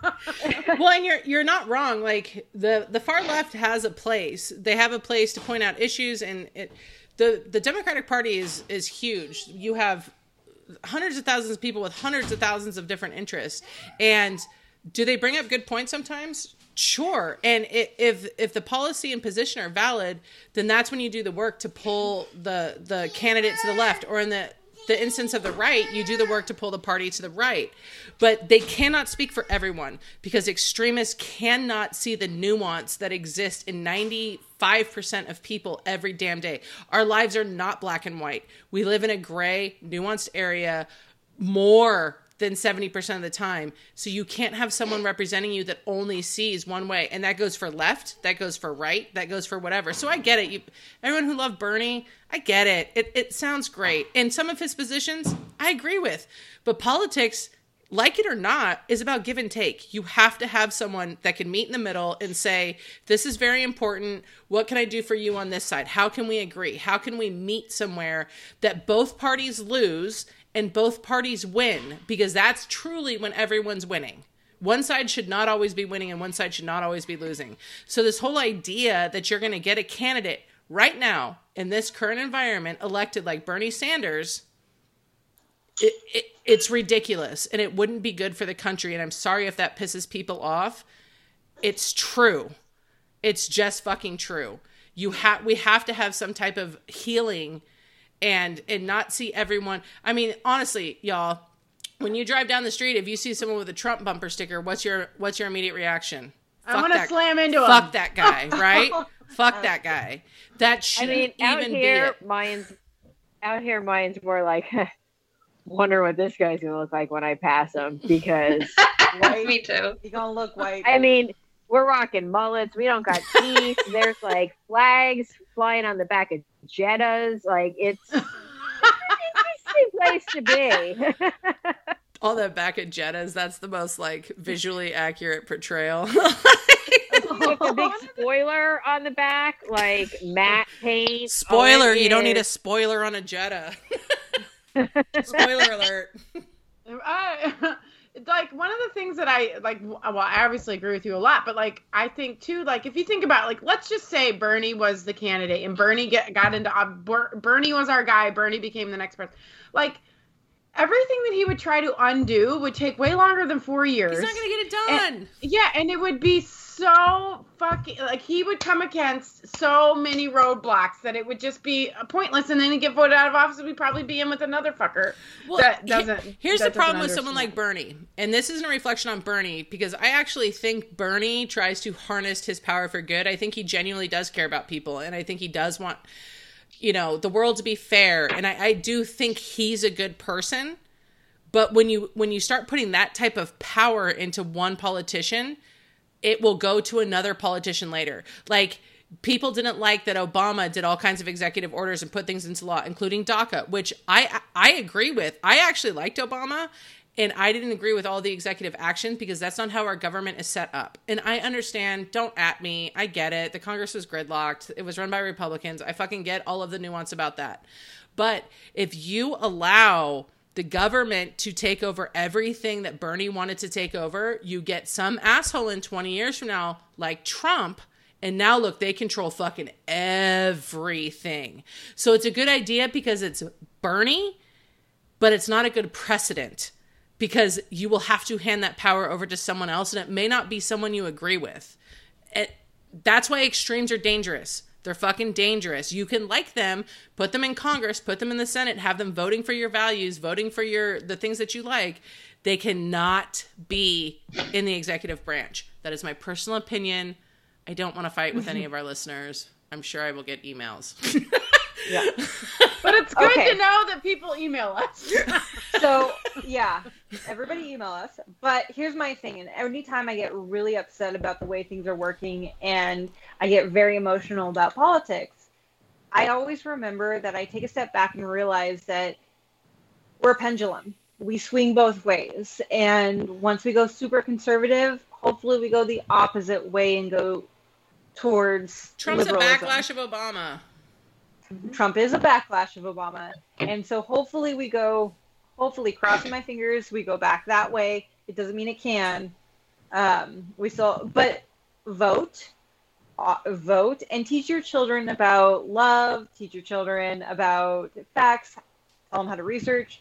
Well, and you're you're not wrong. Like, the the far left has a place. They have a place to point out issues, and it, the the Democratic Party is is huge. You have hundreds of thousands of people with hundreds of thousands of different interests, and do they bring up good points sometimes? Sure. And it, if if the policy and position are valid, then that's when you do the work to pull the the candidate to the left, or in the the instance of the right, you do the work to pull the party to the right. But they cannot speak for everyone, because extremists cannot see the nuance that exists in ninety-five percent of people every damn day. Our lives are not black and white. We live in a gray, nuanced area more than seventy percent of the time. So you can't have someone representing you that only sees one way. And that goes for left, that goes for right, that goes for whatever. So I get it. You, everyone who loved Bernie, I get it. It it sounds great. And some of his positions, I agree with. But politics, like it or not, is about give and take. You have to have someone that can meet in the middle and say, this is very important. What can I do for you on this side? How can we agree? How can we meet somewhere that both parties lose and both parties win? Because that's truly when everyone's winning. One side should not always be winning and one side should not always be losing. So this whole idea that you're going to get a candidate right now in this current environment elected like Bernie Sanders, it, it, it's ridiculous, and it wouldn't be good for the country. And I'm sorry if that pisses people off. It's true. It's just fucking true. You have, we have to have some type of healing and and not see everyone. I mean, honestly, y'all, when you drive down the street, if you see someone with a Trump bumper sticker, what's your what's your immediate reaction? I'm Fuck gonna that, slam into him. Fuck that guy, right? Fuck that guy. That I shouldn't mean, out even be here, it. mine's out here, mine's more like, wonder what this guy's gonna look like when I pass him. Because, White. Me too. You're gonna look white. I mean, we're rocking mullets. We don't got teeth. There's like flags flying on the back of Jettas. Like, it's, it's an interesting place to be. All that back at Jettas, that's the most like visually accurate portrayal. with a big spoiler on the back, like matte paint. Spoiler, you don't need a spoiler on a Jetta. Spoiler alert. I, like one of the things that I like, well, I obviously agree with you a lot, but like I think too, like if you think about, like, let's just say Bernie was the candidate and Bernie get, got into uh, Bernie was our guy. Bernie became the next person. Like everything that he would try to undo would take way longer than four years. He's not gonna get it done. And, yeah, and it would be so fucking, like, he would come against so many roadblocks that it would just be pointless, and then he'd get voted out of office and we'd probably be in with another fucker well, that doesn't. He, here's that the problem with understand. someone like Bernie, and this isn't a reflection on Bernie, because I actually think Bernie tries to harness his power for good. I think he genuinely does care about people, and I think he does want, you know, the world to be fair, and I, I do think he's a good person. But when you when you start putting that type of power into one politician, it will go to another politician later. Like, people didn't like that Obama did all kinds of executive orders and put things into law, including DACA, which I I agree with. I actually liked Obama, and I didn't agree with all the executive actions because that's not how our government is set up. And I understand, don't at me, I get it. The Congress was gridlocked. It was run by Republicans. I fucking get all of the nuance about that. But if you allow the government to take over everything that Bernie wanted to take over, you get some asshole in twenty years from now, like Trump, and now look, they control fucking everything. So it's a good idea because it's Bernie, but it's not a good precedent because you will have to hand that power over to someone else, and it may not be someone you agree with. And that's why extremes are dangerous. They're fucking dangerous. You can like them, put them in Congress, put them in the Senate, have them voting for your values, voting for your the things that you like. They cannot be in the executive branch. That is my personal opinion. I don't want to fight with any of our listeners. I'm sure I will get emails. Yeah. But it's good Okay. to know that people email us. So, yeah, everybody email us. But here's my thing. And anytime I get really upset about the way things are working and I get very emotional about politics, I always remember that I take a step back and realize that we're a pendulum. We swing both ways. And once we go super conservative, hopefully we go the opposite way and go towards Trump's a liberalism. backlash of Obama. Trump is a backlash of Obama. And so hopefully we go, hopefully crossing my fingers, we go back that way. It doesn't mean it can. Um, we still, but vote, uh, vote and teach your children about love, teach your children about facts, tell them how to research.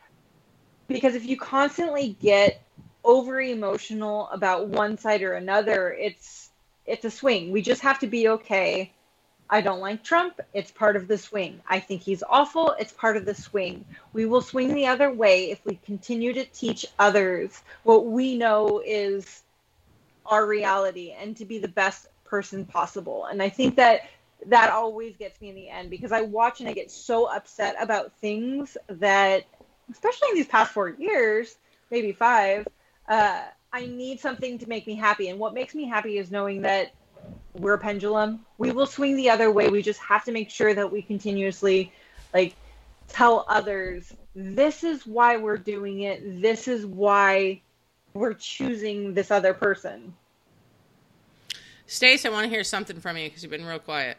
Because if you constantly get over emotional about one side or another, it's, it's a swing. We just have to be okay. I don't like Trump. It's part of the swing. I think he's awful. It's part of the swing. We will swing the other way if we continue to teach others what we know is our reality and to be the best person possible. And I think that that always gets me in the end because I watch and I get so upset about things that, especially in these past four years, maybe five, uh, I need something to make me happy. And what makes me happy is knowing that we're a pendulum. We will swing the other way. We just have to make sure that we continuously, like, tell others, this is why we're doing it. This is why we're choosing this other person. Stace, I want to hear something from you because you've been real quiet.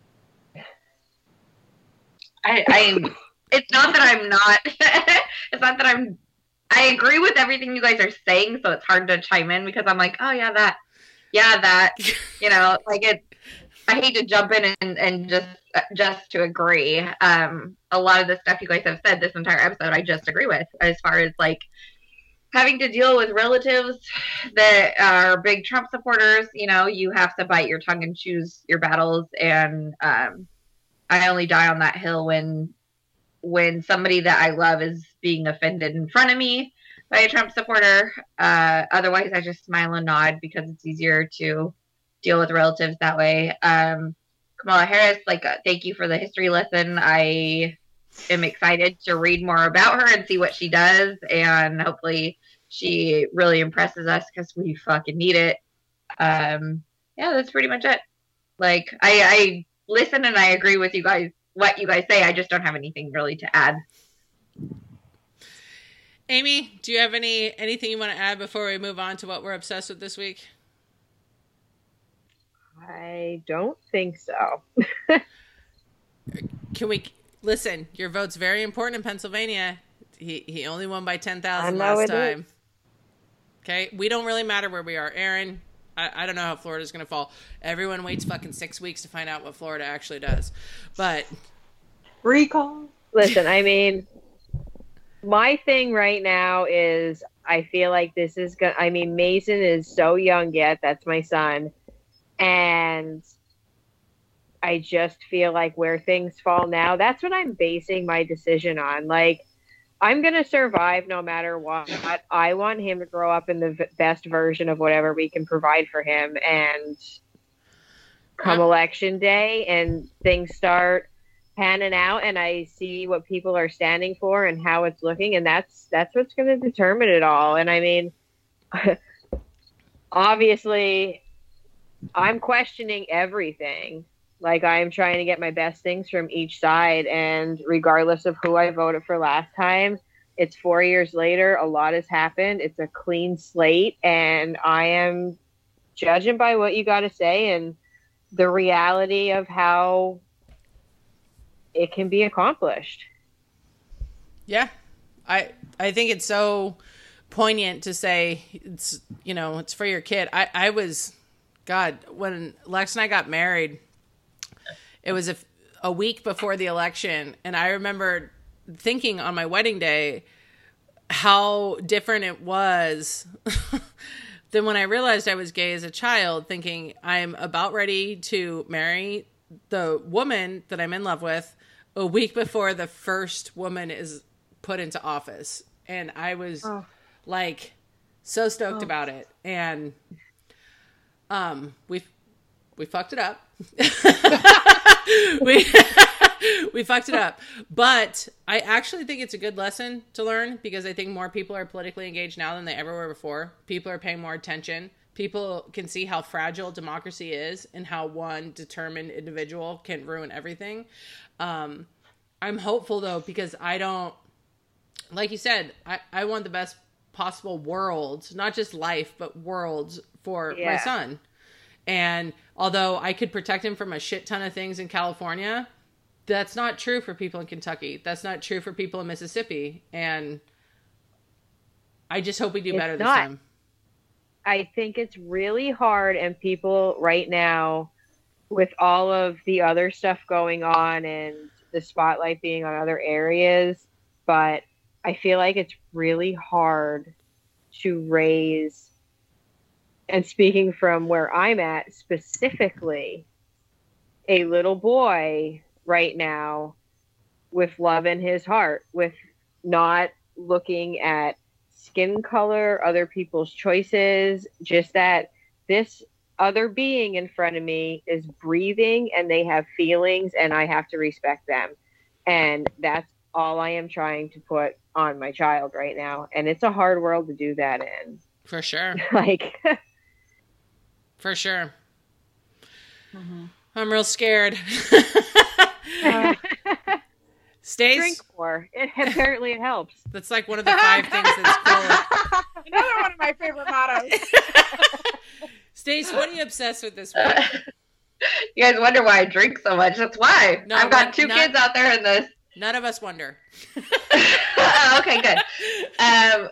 I, I it's not that I'm not it's not that I'm I agree with everything you guys are saying, so it's hard to chime in because I'm like, oh yeah, that yeah, that you know, like it I hate to jump in and, and just just to agree. Um a lot of the stuff you guys have said this entire episode I just agree with, as far as like having to deal with relatives that are big Trump supporters. You know, you have to bite your tongue and choose your battles, and um I only die on that hill when when somebody that I love is being offended in front of me by a Trump supporter. Uh, otherwise, I just smile and nod because it's easier to deal with relatives that way. Um, Kamala Harris, like, uh, thank you for the history lesson. I am excited to read more about her and see what she does, and hopefully she really impresses us because we fucking need it. Um, yeah, that's pretty much it. Like, I, I listen and I agree with you guys, what you guys say. I just don't have anything really to add. Amy, do you have any anything you want to add before we move on to what we're obsessed with this week? I don't think so. Can we listen? Your vote's very important in Pennsylvania. He he only won by ten thousand I know last it time. is. Okay, we don't really matter where we are, Aaron. I, I don't know how Florida's going to fall. Everyone waits fucking six weeks to find out what Florida actually does. But Recall. Listen, I mean, my thing right now is I feel like this is going to, I mean, Mason is so young yet. That's my son. And I just feel like where things fall now, that's what I'm basing my decision on. Like, I'm going to survive no matter what. I want him to grow up in the v- best version of whatever we can provide for him. And come Yep. election day and things start panning out and I see what people are standing for and how it's looking. And that's, that's what's going to determine it all. And I mean, obviously I'm questioning everything. Like, I am trying to get my best things from each side. And regardless of who I voted for last time, it's four years later. A lot has happened. It's a clean slate. And I am judging by what you got to say and the reality of how it can be accomplished. yeah, I I think it's so poignant to say it's, you know, it's for your kid. I, I was, God, when Lex and I got married, it was a, a week before the election. And I remember thinking on my wedding day how different it was than when I realized I was gay as a child, thinking I'm about ready to marry the woman that I'm in love with a week before the first woman is put into office. And I was Oh. like so stoked Oh. about it. And um, we we fucked it up. we we fucked it up. But I actually think it's a good lesson to learn because I think more people are politically engaged now than they ever were before. People are paying more attention. People can see how fragile democracy is and how one determined individual can ruin everything. Um, I'm hopeful, though, because I don't, like you said, I, I want the best possible world, not just life, but worlds for my Yeah. son. And although I could protect him from a shit ton of things in California, that's not true for people in Kentucky. That's not true for people in Mississippi. And I just hope we do It's better this not. time. I think it's really hard, and people right now, with all of the other stuff going on and the spotlight being on other areas, but I feel like it's really hard to raise, and speaking from where I'm at specifically, a little boy right now with love in his heart, with not looking at skin color, other people's choices, just that this other being in front of me is breathing and they have feelings and I have to respect them. And that's all I am trying to put on my child right now. And it's a hard world to do that in. For sure. Like, For sure. Mm-hmm. I'm real scared. uh, Stace, drink more. It, apparently it helps. that's like one of the five things that's cool. Another one of my favorite mottos. Stace, what are you obsessed with this week? Uh, you guys wonder why I drink so much. That's why. No, I've got not- two not- kids out there in this. None of us wonder. Oh, okay, good. Um,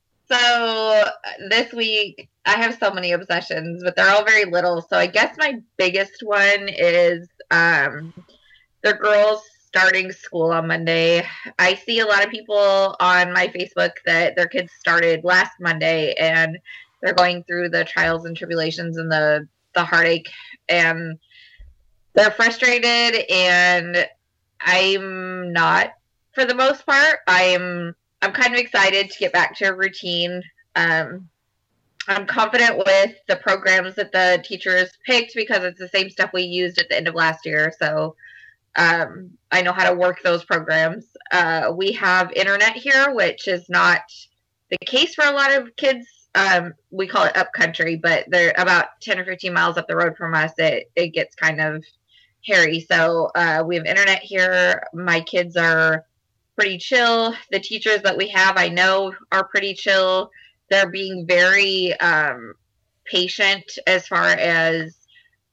so this week I have so many obsessions, but they're all very little. So I guess my biggest one is um, the girls starting school on Monday. I see a lot of people on my Facebook that their kids started last Monday and they're going through the trials and tribulations and the, the heartache, and they're frustrated, and I'm not for the most part. I'm I'm kind of excited to get back to a routine. Um, I'm confident with the programs that the teachers picked because it's the same stuff we used at the end of last year. So um, I know how to work those programs. Uh, we have internet here, which is not the case for a lot of kids. Um, we call it upcountry, but they're about ten or fifteen miles up the road from us. It, it gets kind of hairy. So uh, we have internet here. My kids are pretty chill. The teachers that we have, I know, are pretty chill. They're being very um, patient as far as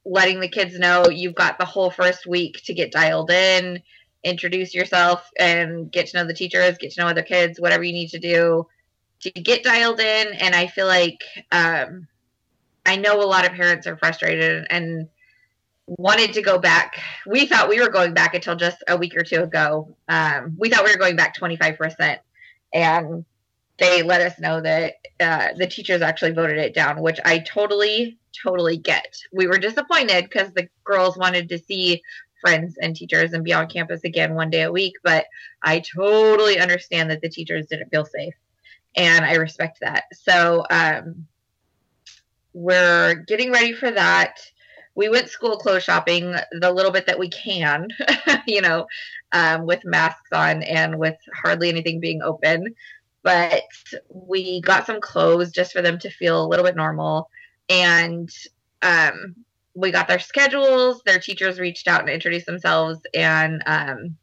letting the kids know you've got the whole first week to get dialed in, introduce yourself, and get to know the teachers, get to know other kids, whatever you need to do to get dialed in. And I feel like um, I know a lot of parents are frustrated and wanted to go back. We thought we were going back until just a week or two ago. Um, we thought we were going back twenty-five percent. And they let us know that uh, the teachers actually voted it down, which I totally, totally get. We were disappointed because the girls wanted to see friends and teachers and be on campus again one day a week. But I totally understand that the teachers didn't feel safe. And I respect that. So um, we're getting ready for that. We went school clothes shopping the little bit that we can, you know, um, with masks on and with hardly anything being open. But we got some clothes just for them to feel a little bit normal. And um, we got their schedules. Their teachers reached out and introduced themselves. And um,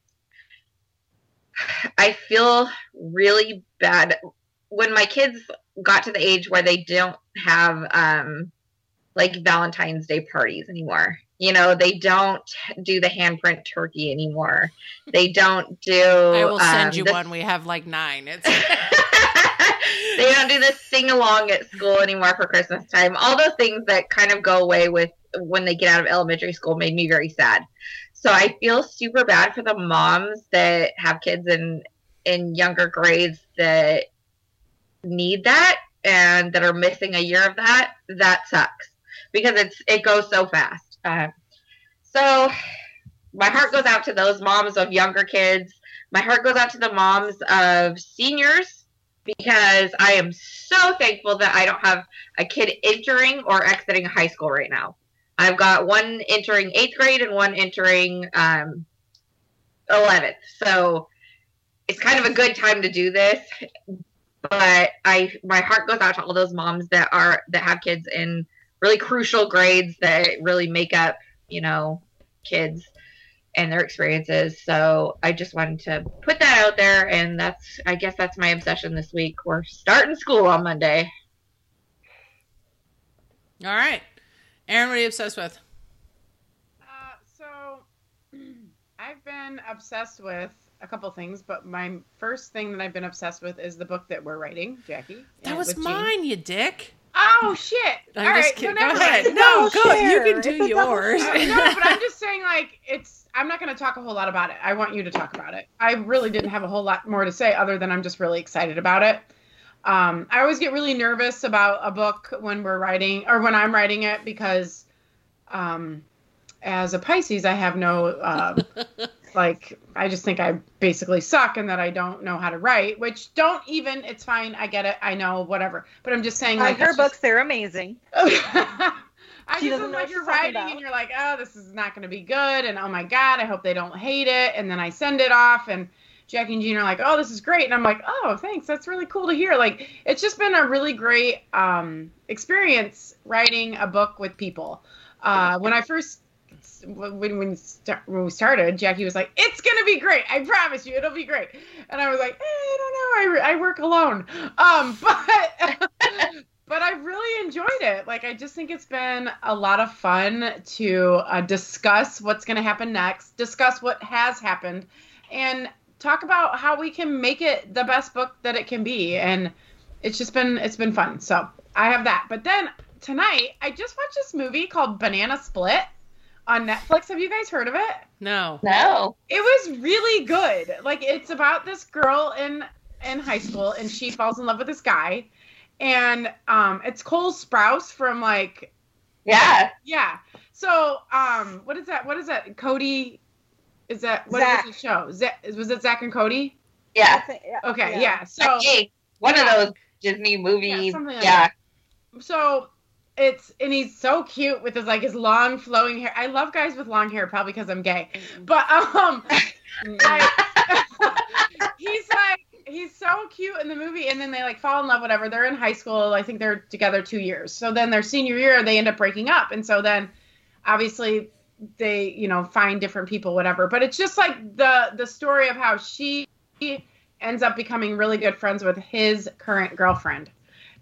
I feel really bad. When my kids got to the age where they don't have um, like Valentine's Day parties anymore, you know, they don't do the handprint turkey anymore. They don't do. I will send um, you the, one. We have like nine. It's they don't do the sing along at school anymore for Christmas time. All those things that kind of go away with when they get out of elementary school made me very sad. So I feel super bad for the moms that have kids in in younger grades that need that and that are missing a year of that. That sucks because it's it goes so fast. Uh, so my heart goes out to those moms of younger kids. My heart goes out to the moms of seniors because I am so thankful that I don't have a kid entering or exiting high school right now. I've got one entering eighth grade and one entering um, eleventh. So it's kind of a good time to do this. But I, my heart goes out to all those moms that are that have kids in really crucial grades that really make up, you know, kids and their experiences. So I just wanted to put that out there, and that's, I guess that's my obsession this week. We're starting school on Monday. all right. Aaron, what are you obsessed with? Uh, so I've been obsessed with a couple things, but my first thing that I've been obsessed with is the book that we're writing, Jackie. That was with Jean. mine, you dick. Oh shit! I'm All just right, kidding. so Go never ahead. mind. No, Double go. You share. can do It's a double yours. Uh, no, but I'm just saying, like, it's. I'm not going to talk a whole lot about it. I want you to talk about it. I really didn't have a whole lot more to say other than I'm just really excited about it. Um, I always get really nervous about a book when we're writing or when I'm writing it because, um, as a Pisces, I have no, uh, like, I just think I basically suck and that I don't know how to write. Which don't even. It's fine. I get it. I know. Whatever. But I'm just saying, Like like, her it's books, just- they're amazing. I She just doesn't am know like what you're she's talking writing about. and you're like, oh, this is not going to be good, and oh my god, I hope they don't hate it, and then I send it off, and Jackie and Jean are like, oh, this is great, and I'm like, oh, thanks, that's really cool to hear. Like, it's just been a really great um, experience writing a book with people. Uh, when I first when when, start, when we started, Jackie was like, it's gonna be great, I promise you, it'll be great, and I was like, eh, I don't know, I, I work alone, um, but. But I've really enjoyed it. Like, I just think it's been a lot of fun to uh, discuss what's going to happen next, discuss what has happened, and talk about how we can make it the best book that it can be. And it's just been, it's been fun. So I have that. But then tonight, I just watched this movie called Banana Split on Netflix. Have you guys heard of it? No. No. It was really good. Like, it's about this girl in, in high school, and she falls in love with this guy. And um, it's Cole Sprouse from, like, Yeah. yeah. So um, what is that? What is that? Cody? Is that what Zach. was the show? Zach, was it Zach and Cody? Yeah. Okay, yeah. So Hey, one yeah. of those Disney movies. Yeah, something like yeah. so it's and he's so cute with his like his long flowing hair. I love guys with long hair, probably because I'm gay. But um, I, he's like. He's so cute in the movie, and then they like fall in love, whatever. They're in high school. I think they're together two years. So then their senior year, they end up breaking up. And so then obviously they, you know, find different people, whatever. But it's just like the, the story of how she ends up becoming really good friends with his current girlfriend.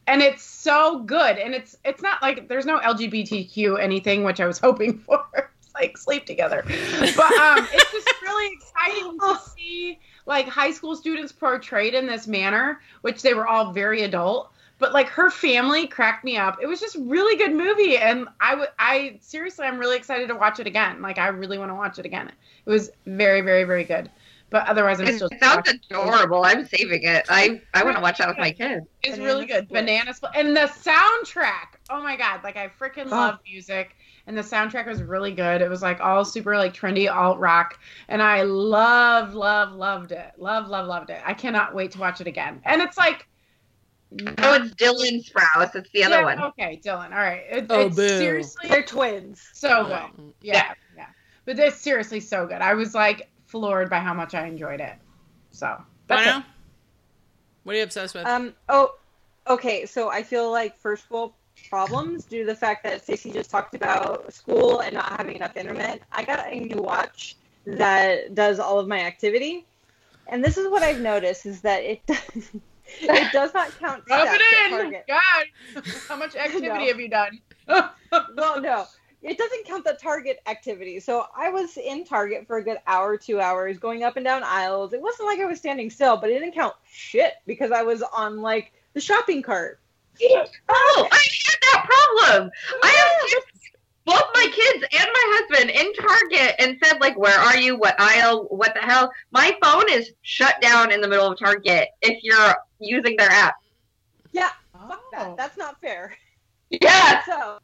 and it's so good. And it's it's not like there's no L G B T Q anything, which I was hoping for. It's like sleep together, but um, it's just really exciting to see like high school students portrayed in this manner, which they were all very adult. But like her family cracked me up. It was just a really good movie, and I would I seriously I'm really excited to watch it again. Like I really want to watch it again. It was very very very good. But otherwise, I'm It still. sounds adorable. I'm saving it. I, I want to watch that with my kids. It's really good. Banana Split. And the soundtrack. Oh my God. Like, I freaking love music. And the soundtrack was really good. It was like all super like trendy alt rock. And I love, love, loved it. Love, love, loved it. I cannot wait to watch it again. And it's like. Oh, it's Dylan Sprouse. It's the other yeah, one. Okay, Dylan. All right. It, Oh, it's boo. seriously They're twins. so good. Yeah, yeah. Yeah. But it's seriously so good. I was like floored by how much I enjoyed it. So. That's Bono? it. What are you obsessed with? Um. Oh. Okay. So I feel like first world problems due to the fact that Stacey just talked about school and not having enough internet. I got a new watch that does all of my activity, and this is what I've noticed is that it it does not count Rub steps at it in. Target. God. How much activity No. have you done? Well, no. It doesn't count the Target activity. So I was in Target for a good hour, two hours, going up and down aisles. It wasn't like I was standing still, but it didn't count shit because I was on, like, the shopping cart. Oh, I had that problem. I have kids, both my kids and my husband in Target and said, like, where are you? What aisle? What the hell? My phone is shut down in the middle of Target if you're using their app. Yeah, Oh. fuck that. That's not fair. Yeah. So,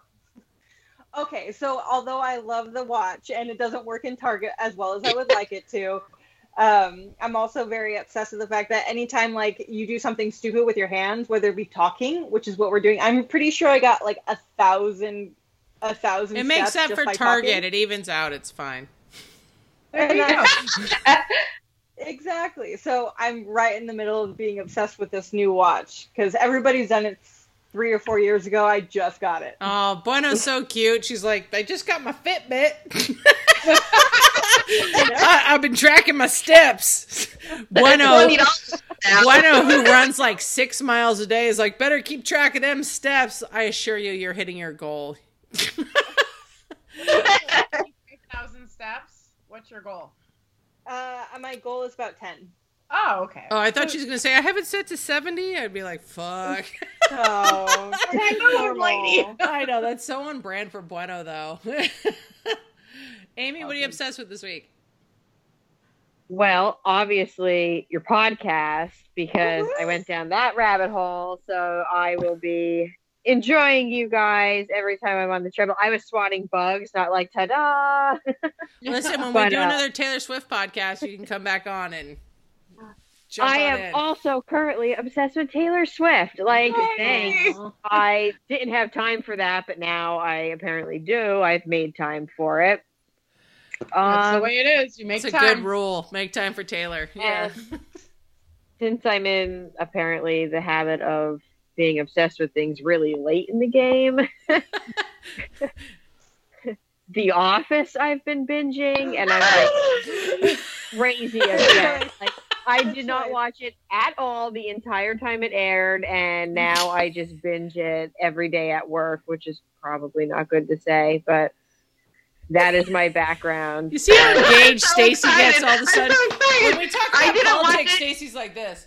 okay, so although I love the watch and it doesn't work in Target as well as I would like it to, um, I'm also very obsessed with the fact that anytime like you do something stupid with your hands, whether it be talking, which is what we're doing, I'm pretty sure I got like a thousand, a thousand. It makes steps up just for by Target. talking. It evens out. It's fine. There And you go. I- Exactly. So I'm right in the middle of being obsessed with this new watch because everybody's done it three or four years ago. I just got it. Oh, Bueno's so cute. She's like, I just got my Fitbit. I, I've been tracking my steps. Bueno, twenty dollars now. Bueno, who runs like six miles a day, is like, better keep track of them steps. I assure you, you're hitting your goal. eight thousand steps. What's your goal? Uh, my goal is about ten. Oh, okay. Oh, I thought she was going to say, I have it set to seventy. I'd be like, fuck. Oh, that's Normal lady. normal. I know, that's so on brand for Bueno, though. Amy, what are you obsessed with this week? Well, obviously your podcast, because I went down that rabbit hole. So I will be enjoying you guys every time I'm on the treadmill. I was swatting bugs, not like ta-da. Listen, when But, we do uh, another Taylor Swift podcast, you can come back on and jump I on am in. also currently obsessed with Taylor Swift. Like, thanks. I didn't have time for that, but now I apparently do. I've made time for it. That's the Um, way it is. You make It's a time. good rule. Make time for Taylor. Yeah. and since I'm in apparently the habit of being obsessed with things really late in the game, The Office I've been binging, and I'm like crazy again. Like, I did not watch it at all the entire time it aired, and now I just binge it every day at work, which is probably not good to say, but that is my background. You see how engaged so Stacey gets excited. all of a I'm sudden? so excited. When we talk I about didn't watch politics, it. Stacey's like this.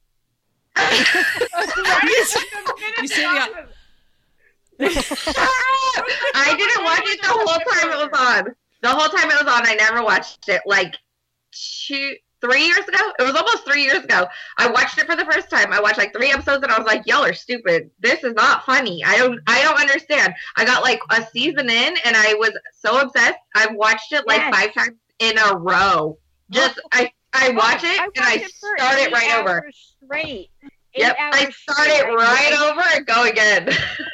You see the- I didn't watch it the whole time it was on. The whole time it was on, I never watched it. Like two, three years ago. It was almost three years ago. I watched it for the first time. I watched like three episodes, and I was like, "Y'all are stupid. This is not funny. I don't, I don't understand." I got like a season in, and I was so obsessed. I watched it like Yes. five times in a row. Just I, I watch it and I watched for start it eight right over. hours Straight. Eight Yep, I hours start straight. it right I- over and go again.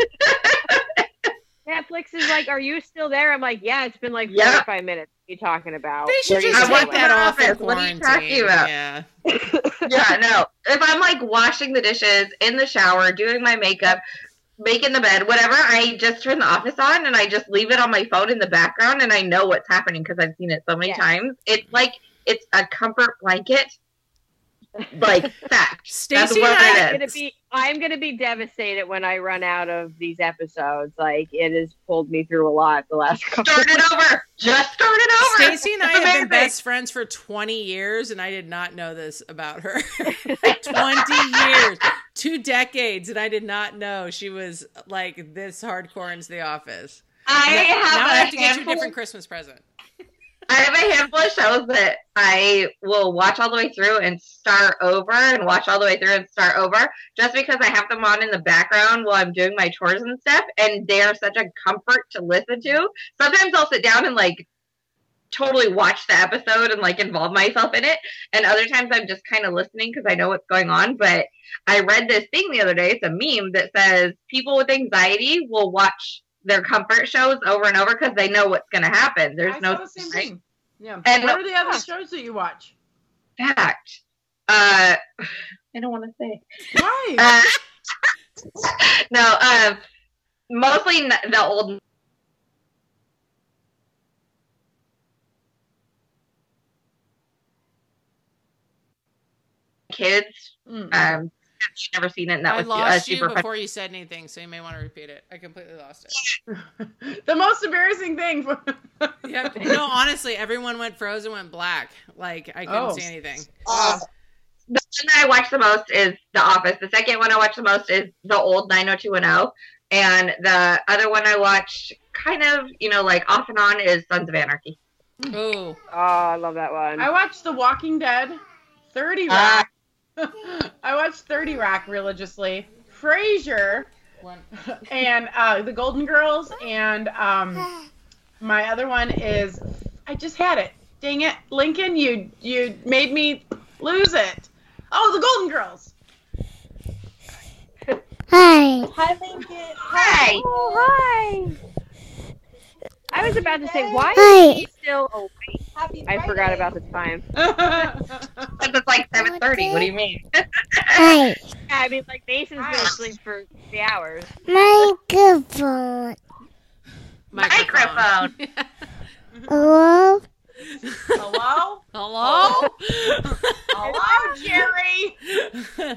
Netflix is like, "Are you still there?" I'm like, "Yeah, it's been like Yeah. forty-five minutes. What are you talking about?" They should Where you just I going? take watched that The off in Office. What are you quarantine. talking about? Yeah. Yeah, no. If I'm like washing the dishes, in the shower, doing my makeup, making the bed, whatever, I just turn the Office on and I just leave it on my phone in the background, and I know what's happening because I've seen it so many Yes. times. It's like it's a comfort blanket. Like fact. That's Stacey what and I- it I'm is. gonna be I'm gonna be devastated when I run out of these episodes. Like it has pulled me through a lot the last couple. Start it over. Just start it over. Stacey and I It's have been amazing. best friends for twenty years, and I did not know this about her. twenty years, two decades, and I did not know she was like this hardcore into The Office. I now, have now a I have to get you a handful- different Christmas present. I have a handful of shows that I will watch all the way through and start over and watch all the way through and start over just because I have them on in the background while I'm doing my chores and stuff, and they are such a comfort to listen to. Sometimes I'll sit down and like totally watch the episode and like involve myself in it, and other times I'm just kind of listening because I know what's going on. But I read this thing the other day, it's a meme that says people with anxiety will watch their comfort shows over and over because they know what's going to happen. There's I no saw the same right? thing. Yeah. And- what are the other shows that you watch? fact. Uh, I don't want to say. Why? Uh, no, um, mostly n- the old kids. Mm. Um, I've never seen it, and that I was uh, lost you super fun. before you said anything, so you may want to repeat it. I completely lost it. The most embarrassing thing. For- Yep. No, honestly, everyone went frozen, went black. Like I couldn't Oh. see anything. Uh, the one that I watch the most is The Office. The second one I watch the most is the old nine oh two one oh. And the other one I watch kind of, you know, like off and on is Sons of Anarchy. Oh, Oh, I love that one. I watched The Walking Dead, thirty Ah. Rock. I watched thirty Rock religiously. Frasier one. and uh, The Golden Girls, and um, my other one is I just had it. Dang it, Lincoln! You you made me lose it. Oh, The Golden Girls. Hi. Hi, Lincoln. Hi! Oh, hi. I was about to say, why Hi. is he still awake? Happy I forgot about the time. Because it's like seven thirty. What do you mean? Hi. Yeah, I mean, like, Mason's been asleep for three hours. Microphone. Microphone. Hello? Hello, Hello. hello, Jerry.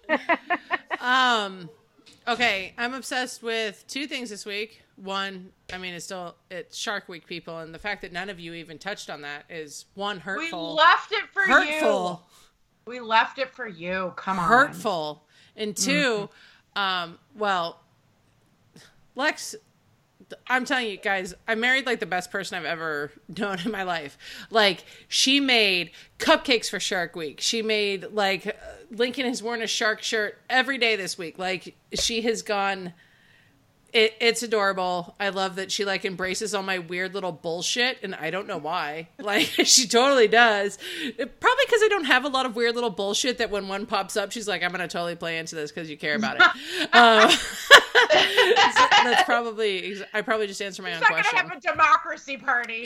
um. Okay, I'm obsessed with two things this week. One, I mean, it's still it's Shark Week, people, and the fact that none of you even touched on that is one We hurtful. left it for hurtful. you. We left it for you. Come on. hurtful. And two, um, well, Lex, I'm telling you guys, I married like the best person I've ever known in my life. Like, she made cupcakes for Shark Week. She made like uh, Lincoln has worn a shark shirt every day this week. Like, she has gone. It, it's adorable. I love that she like embraces all my weird little bullshit, and I don't know why. Like, she totally does. It- probably because I don't have a lot of weird little bullshit that when one pops up, she's like, "I'm gonna totally play into this because you care about it." um, so that's probably. I probably just answered my It's own not question. gonna have a democracy party.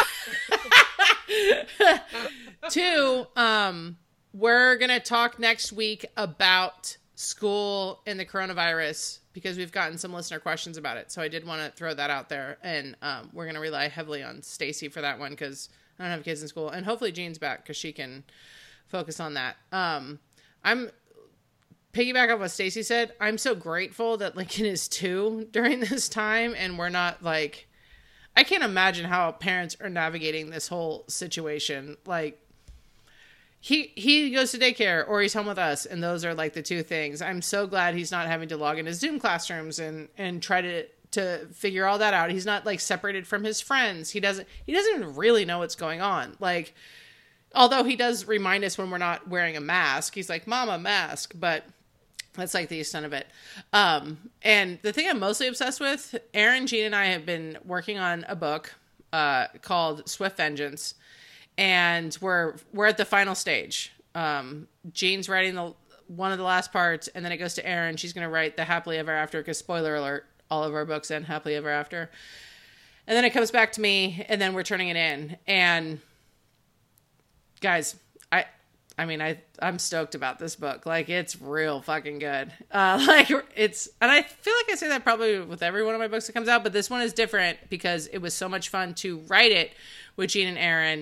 Yeah. Two, um, we're gonna talk next week about school and the coronavirus because we've gotten some listener questions about it. So I did want to throw that out there, and um, we're gonna rely heavily on Stacy for that one because I don't have kids in school, and hopefully Jean's back because she can focus on that. Um, I'm piggyback off what Stacy said. I'm so grateful that Lincoln is two during this time, and we're not like. I can't imagine how parents are navigating this whole situation. Like, he he goes to daycare or he's home with us, and those are like the two things. I'm so glad he's not having to log into Zoom classrooms and and try to to figure all that out. He's not like separated from his friends. He doesn't he doesn't even really know what's going on. Like, although he does remind us when we're not wearing a mask. He's like, "Mama, mask," but that's like the extent of it. Um, and the thing I'm mostly obsessed with, Aaron, Jean, and I have been working on a book uh, called Swift Vengeance, and we're we're at the final stage. Um, Jean's writing the one of the last parts, and then it goes to Aaron. She's going to write the Happily Ever After, because spoiler alert, all of our books end Happily Ever After. And then it comes back to me, and then we're turning it in. And guys, I... I mean, I, I'm stoked about this book. Like, it's real fucking good. Uh, like, it's, and I feel like I say that probably with every one of my books that comes out, but this one is different because it was so much fun to write it with Jean and Aaron.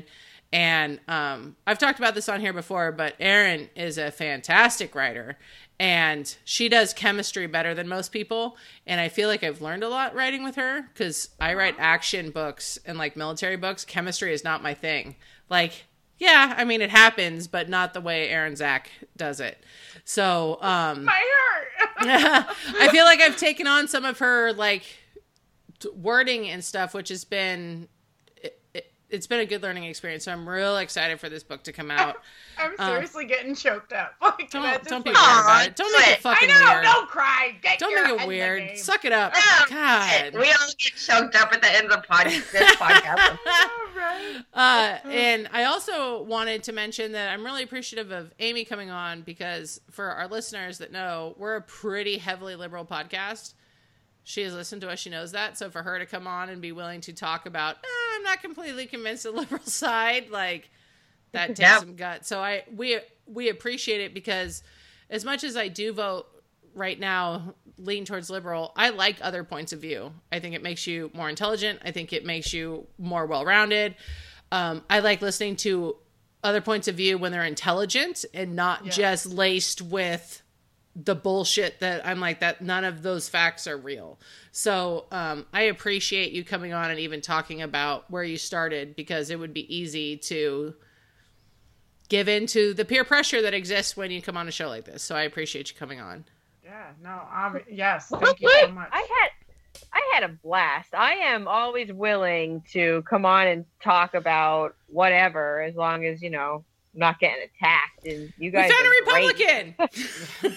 And um, I've talked about this on here before, but Erin is a fantastic writer, and she does chemistry better than most people. And I feel like I've learned a lot writing with her, because I write action books and like military books. Chemistry is not my thing. Like, yeah, I mean, it happens, but not the way Erin Zach does it. So um, My heart. I feel like I've taken on some of her like t- wording and stuff, which has been it, it, it's been a good learning experience. So I'm real excited for this book to come out. I'm Um, seriously getting choked up. Like, Don't that's don't be just- weird Aw, about it. Don't make it I fucking I know. weird. Don't cry. Get Don't your make head it in the weird. game. Suck it up. Oh, God. We all get choked up at the end of the pod- this podcast. Oh, right. Uh, and I also wanted to mention that I'm really appreciative of Amy coming on, because for our listeners that know, we're a pretty heavily liberal podcast. She has listened to us. She knows that. So for her to come on and be willing to talk about, eh, I'm not completely convinced of the liberal side, like that takes Yep. some guts. So I we we appreciate it, because as much as I do vote right now, lean towards liberal, I like other points of view. I think it makes you more intelligent. I think it makes you more well-rounded. Um, I like listening to other points of view when they're intelligent and not Yeah. just laced with the bullshit that I'm like, that none of those facts are real. So um, I appreciate you coming on and even talking about where you started, because it would be easy to give into the peer pressure that exists when you come on a show like this. So I appreciate you coming on. Yeah. No. Obvi- yes. Thank you so much. I had I had a blast. I am always willing to come on and talk about whatever, as long as, you know, I'm not getting attacked. And you We guys found are a great. Republican.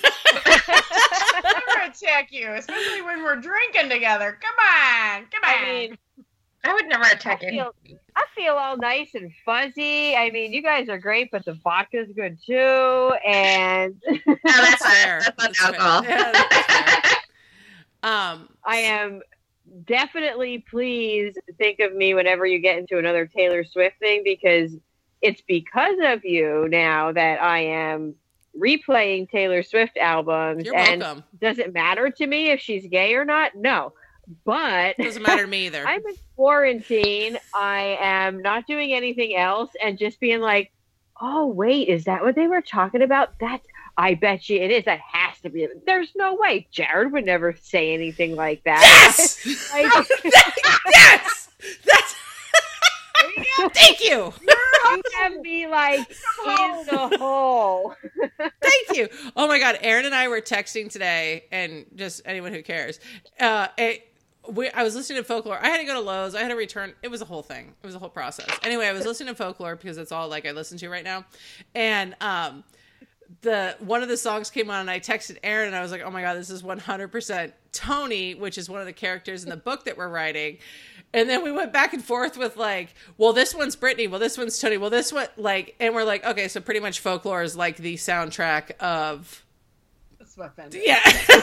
Never attack you, especially when we're drinking together. Come on. Come on. I mean, I would never I attack you. feel, I feel all nice and fuzzy. I mean, you guys are great, but the vodka's good too. And No, that's fair. not, that's not That's fair. alcohol. Yeah, that's fair. Um, I am definitely, please think of me whenever you get into another Taylor Swift thing, because it's because of you now that I am replaying Taylor Swift albums. you're and welcome. does it matter to me if she's gay or not? No. But Doesn't matter to me either. I'm in quarantine. I am not doing anything else, and just being like, oh, wait, is that what they were talking about? That's, I bet you it is. That has to be. There's no way. Jared would never say anything like that. Yes! Like, Yes! That's. Thank you. you can be like in the hole. Thank you. Oh my God. Aaron and I were texting today, and just anyone who cares. Uh, it, we, I was listening to Folklore. I had to go to Lowe's. I had to return. It was a whole thing. It was a whole process. Anyway, I was listening to Folklore because it's all like I listen to right now. And, um, the one of the songs came on, and I texted Aaron, and I was like, oh my God, this is one hundred percent Tony, which is one of the characters in the book that we're writing. And then we went back and forth with like, well, this one's Brittany, well, this one's Tony, well, this one, like, and we're like, okay, so pretty much Folklore is like the soundtrack of, Sweatband. yeah.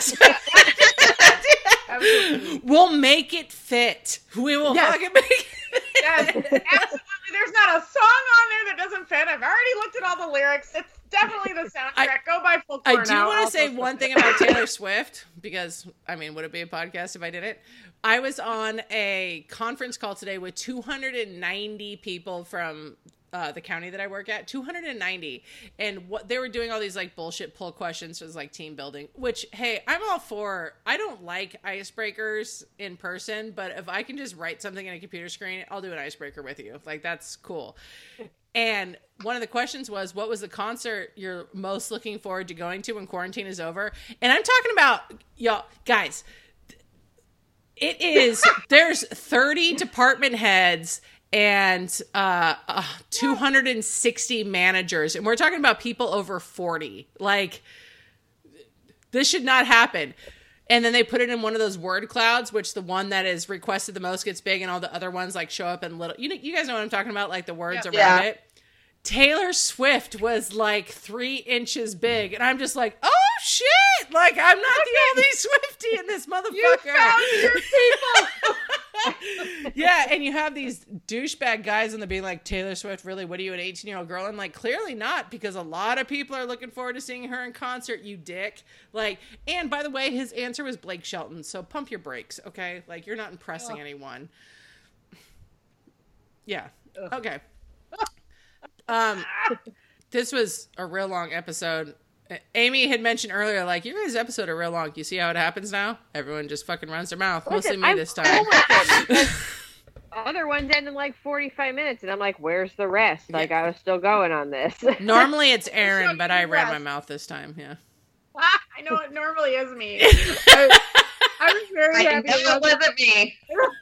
Absolutely. We'll make it fit. We will Yes. fucking make it fit. Yes, absolutely. There's not a song on there that doesn't fit. I've already looked at all the lyrics. It's definitely the soundtrack. I- Go buy Folklore I do now. want to Also say Sweatband. one thing about Taylor Swift, because, I mean, would it be a podcast if I did it? I was on a conference call today with two hundred ninety people from uh, the county that I work at, two hundred ninety. And what they were doing all these like bullshit poll questions was like team building, which, hey, I'm all for. I don't like icebreakers in person, but if I can just write something in a computer screen, I'll do an icebreaker with you. Like, that's cool. And one of the questions was, what was the concert you're most looking forward to going to when quarantine is over? And I'm talking about, y'all, guys, it is, there's thirty department heads and uh, uh, two hundred sixty managers. And we're talking about people over forty. Like, this should not happen. And then they put it in one of those word clouds, which the one that is requested the most gets big, and all the other ones like show up in little. You know, you guys know what I'm talking about, like the words Yeah. around Yeah. it. Taylor Swift was like three inches big, and I'm just like, oh shit! Like, I'm not the only Swiftie in this motherfucker. You found your people. Yeah, and you have these douchebag guys, and they're being like, Taylor Swift, really? What are you, an eighteen-year-old girl? I'm like, clearly not, because a lot of people are looking forward to seeing her in concert, you dick. Like, and by the way, his answer was Blake Shelton, so pump your brakes, okay? Like, you're not impressing anyone. Yeah. Ugh. Okay. Um, this was a real long episode. Amy had mentioned earlier, like, your guys' episode are real long. You see how it happens now? Everyone just fucking runs their mouth. Mostly Listen, me I'm this time. cool with it. Other ones end in like forty-five minutes, and I'm like, where's the rest? Like, I was still going on this. Normally it's Aaron, So but I ran my rest. mouth this time. Yeah. I know it normally is me. I, I was very I happy. know it wasn't me.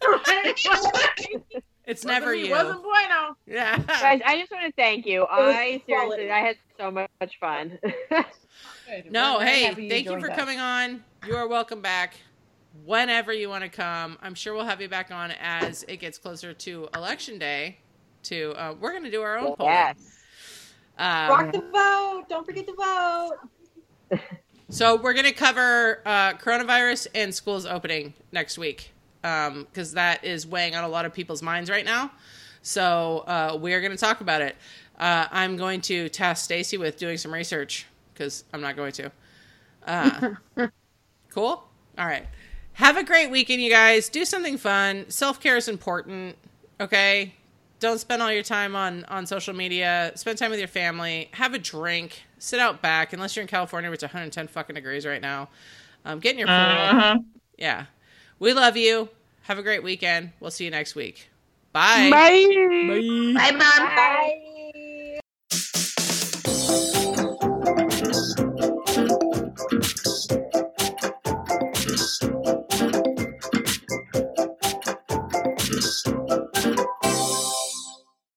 It's Wasn't never me, you. Wasn't bueno. Yeah. Guys, I just want to thank you. was I seriously, quality. I had so much fun. No, We're very hey, happy you thank you joined for us. coming on. You are welcome back whenever you want to come. I'm sure we'll have you back on as it gets closer to election day. To uh, we're going to do our own poll. Yes. Um, Rock the vote. Don't forget to vote. So we're going to cover uh, coronavirus and schools opening next week because that is weighing on a lot of people's minds right now. So uh, we're going to talk about it. Uh, I'm going to task Stacy with doing some research because I'm not going to. Uh, cool? All right. Have a great weekend, you guys. Do something fun. Self-care is important, okay? Don't spend all your time on, on social media. Spend time with your family. Have a drink. Sit out back, unless you're in California, where it's one hundred ten fucking degrees right now. Um, get in your pool. Uh-huh. Yeah. We love you. Have a great weekend. We'll see you next week. Bye. Bye. Bye. Bye, Mom. Bye.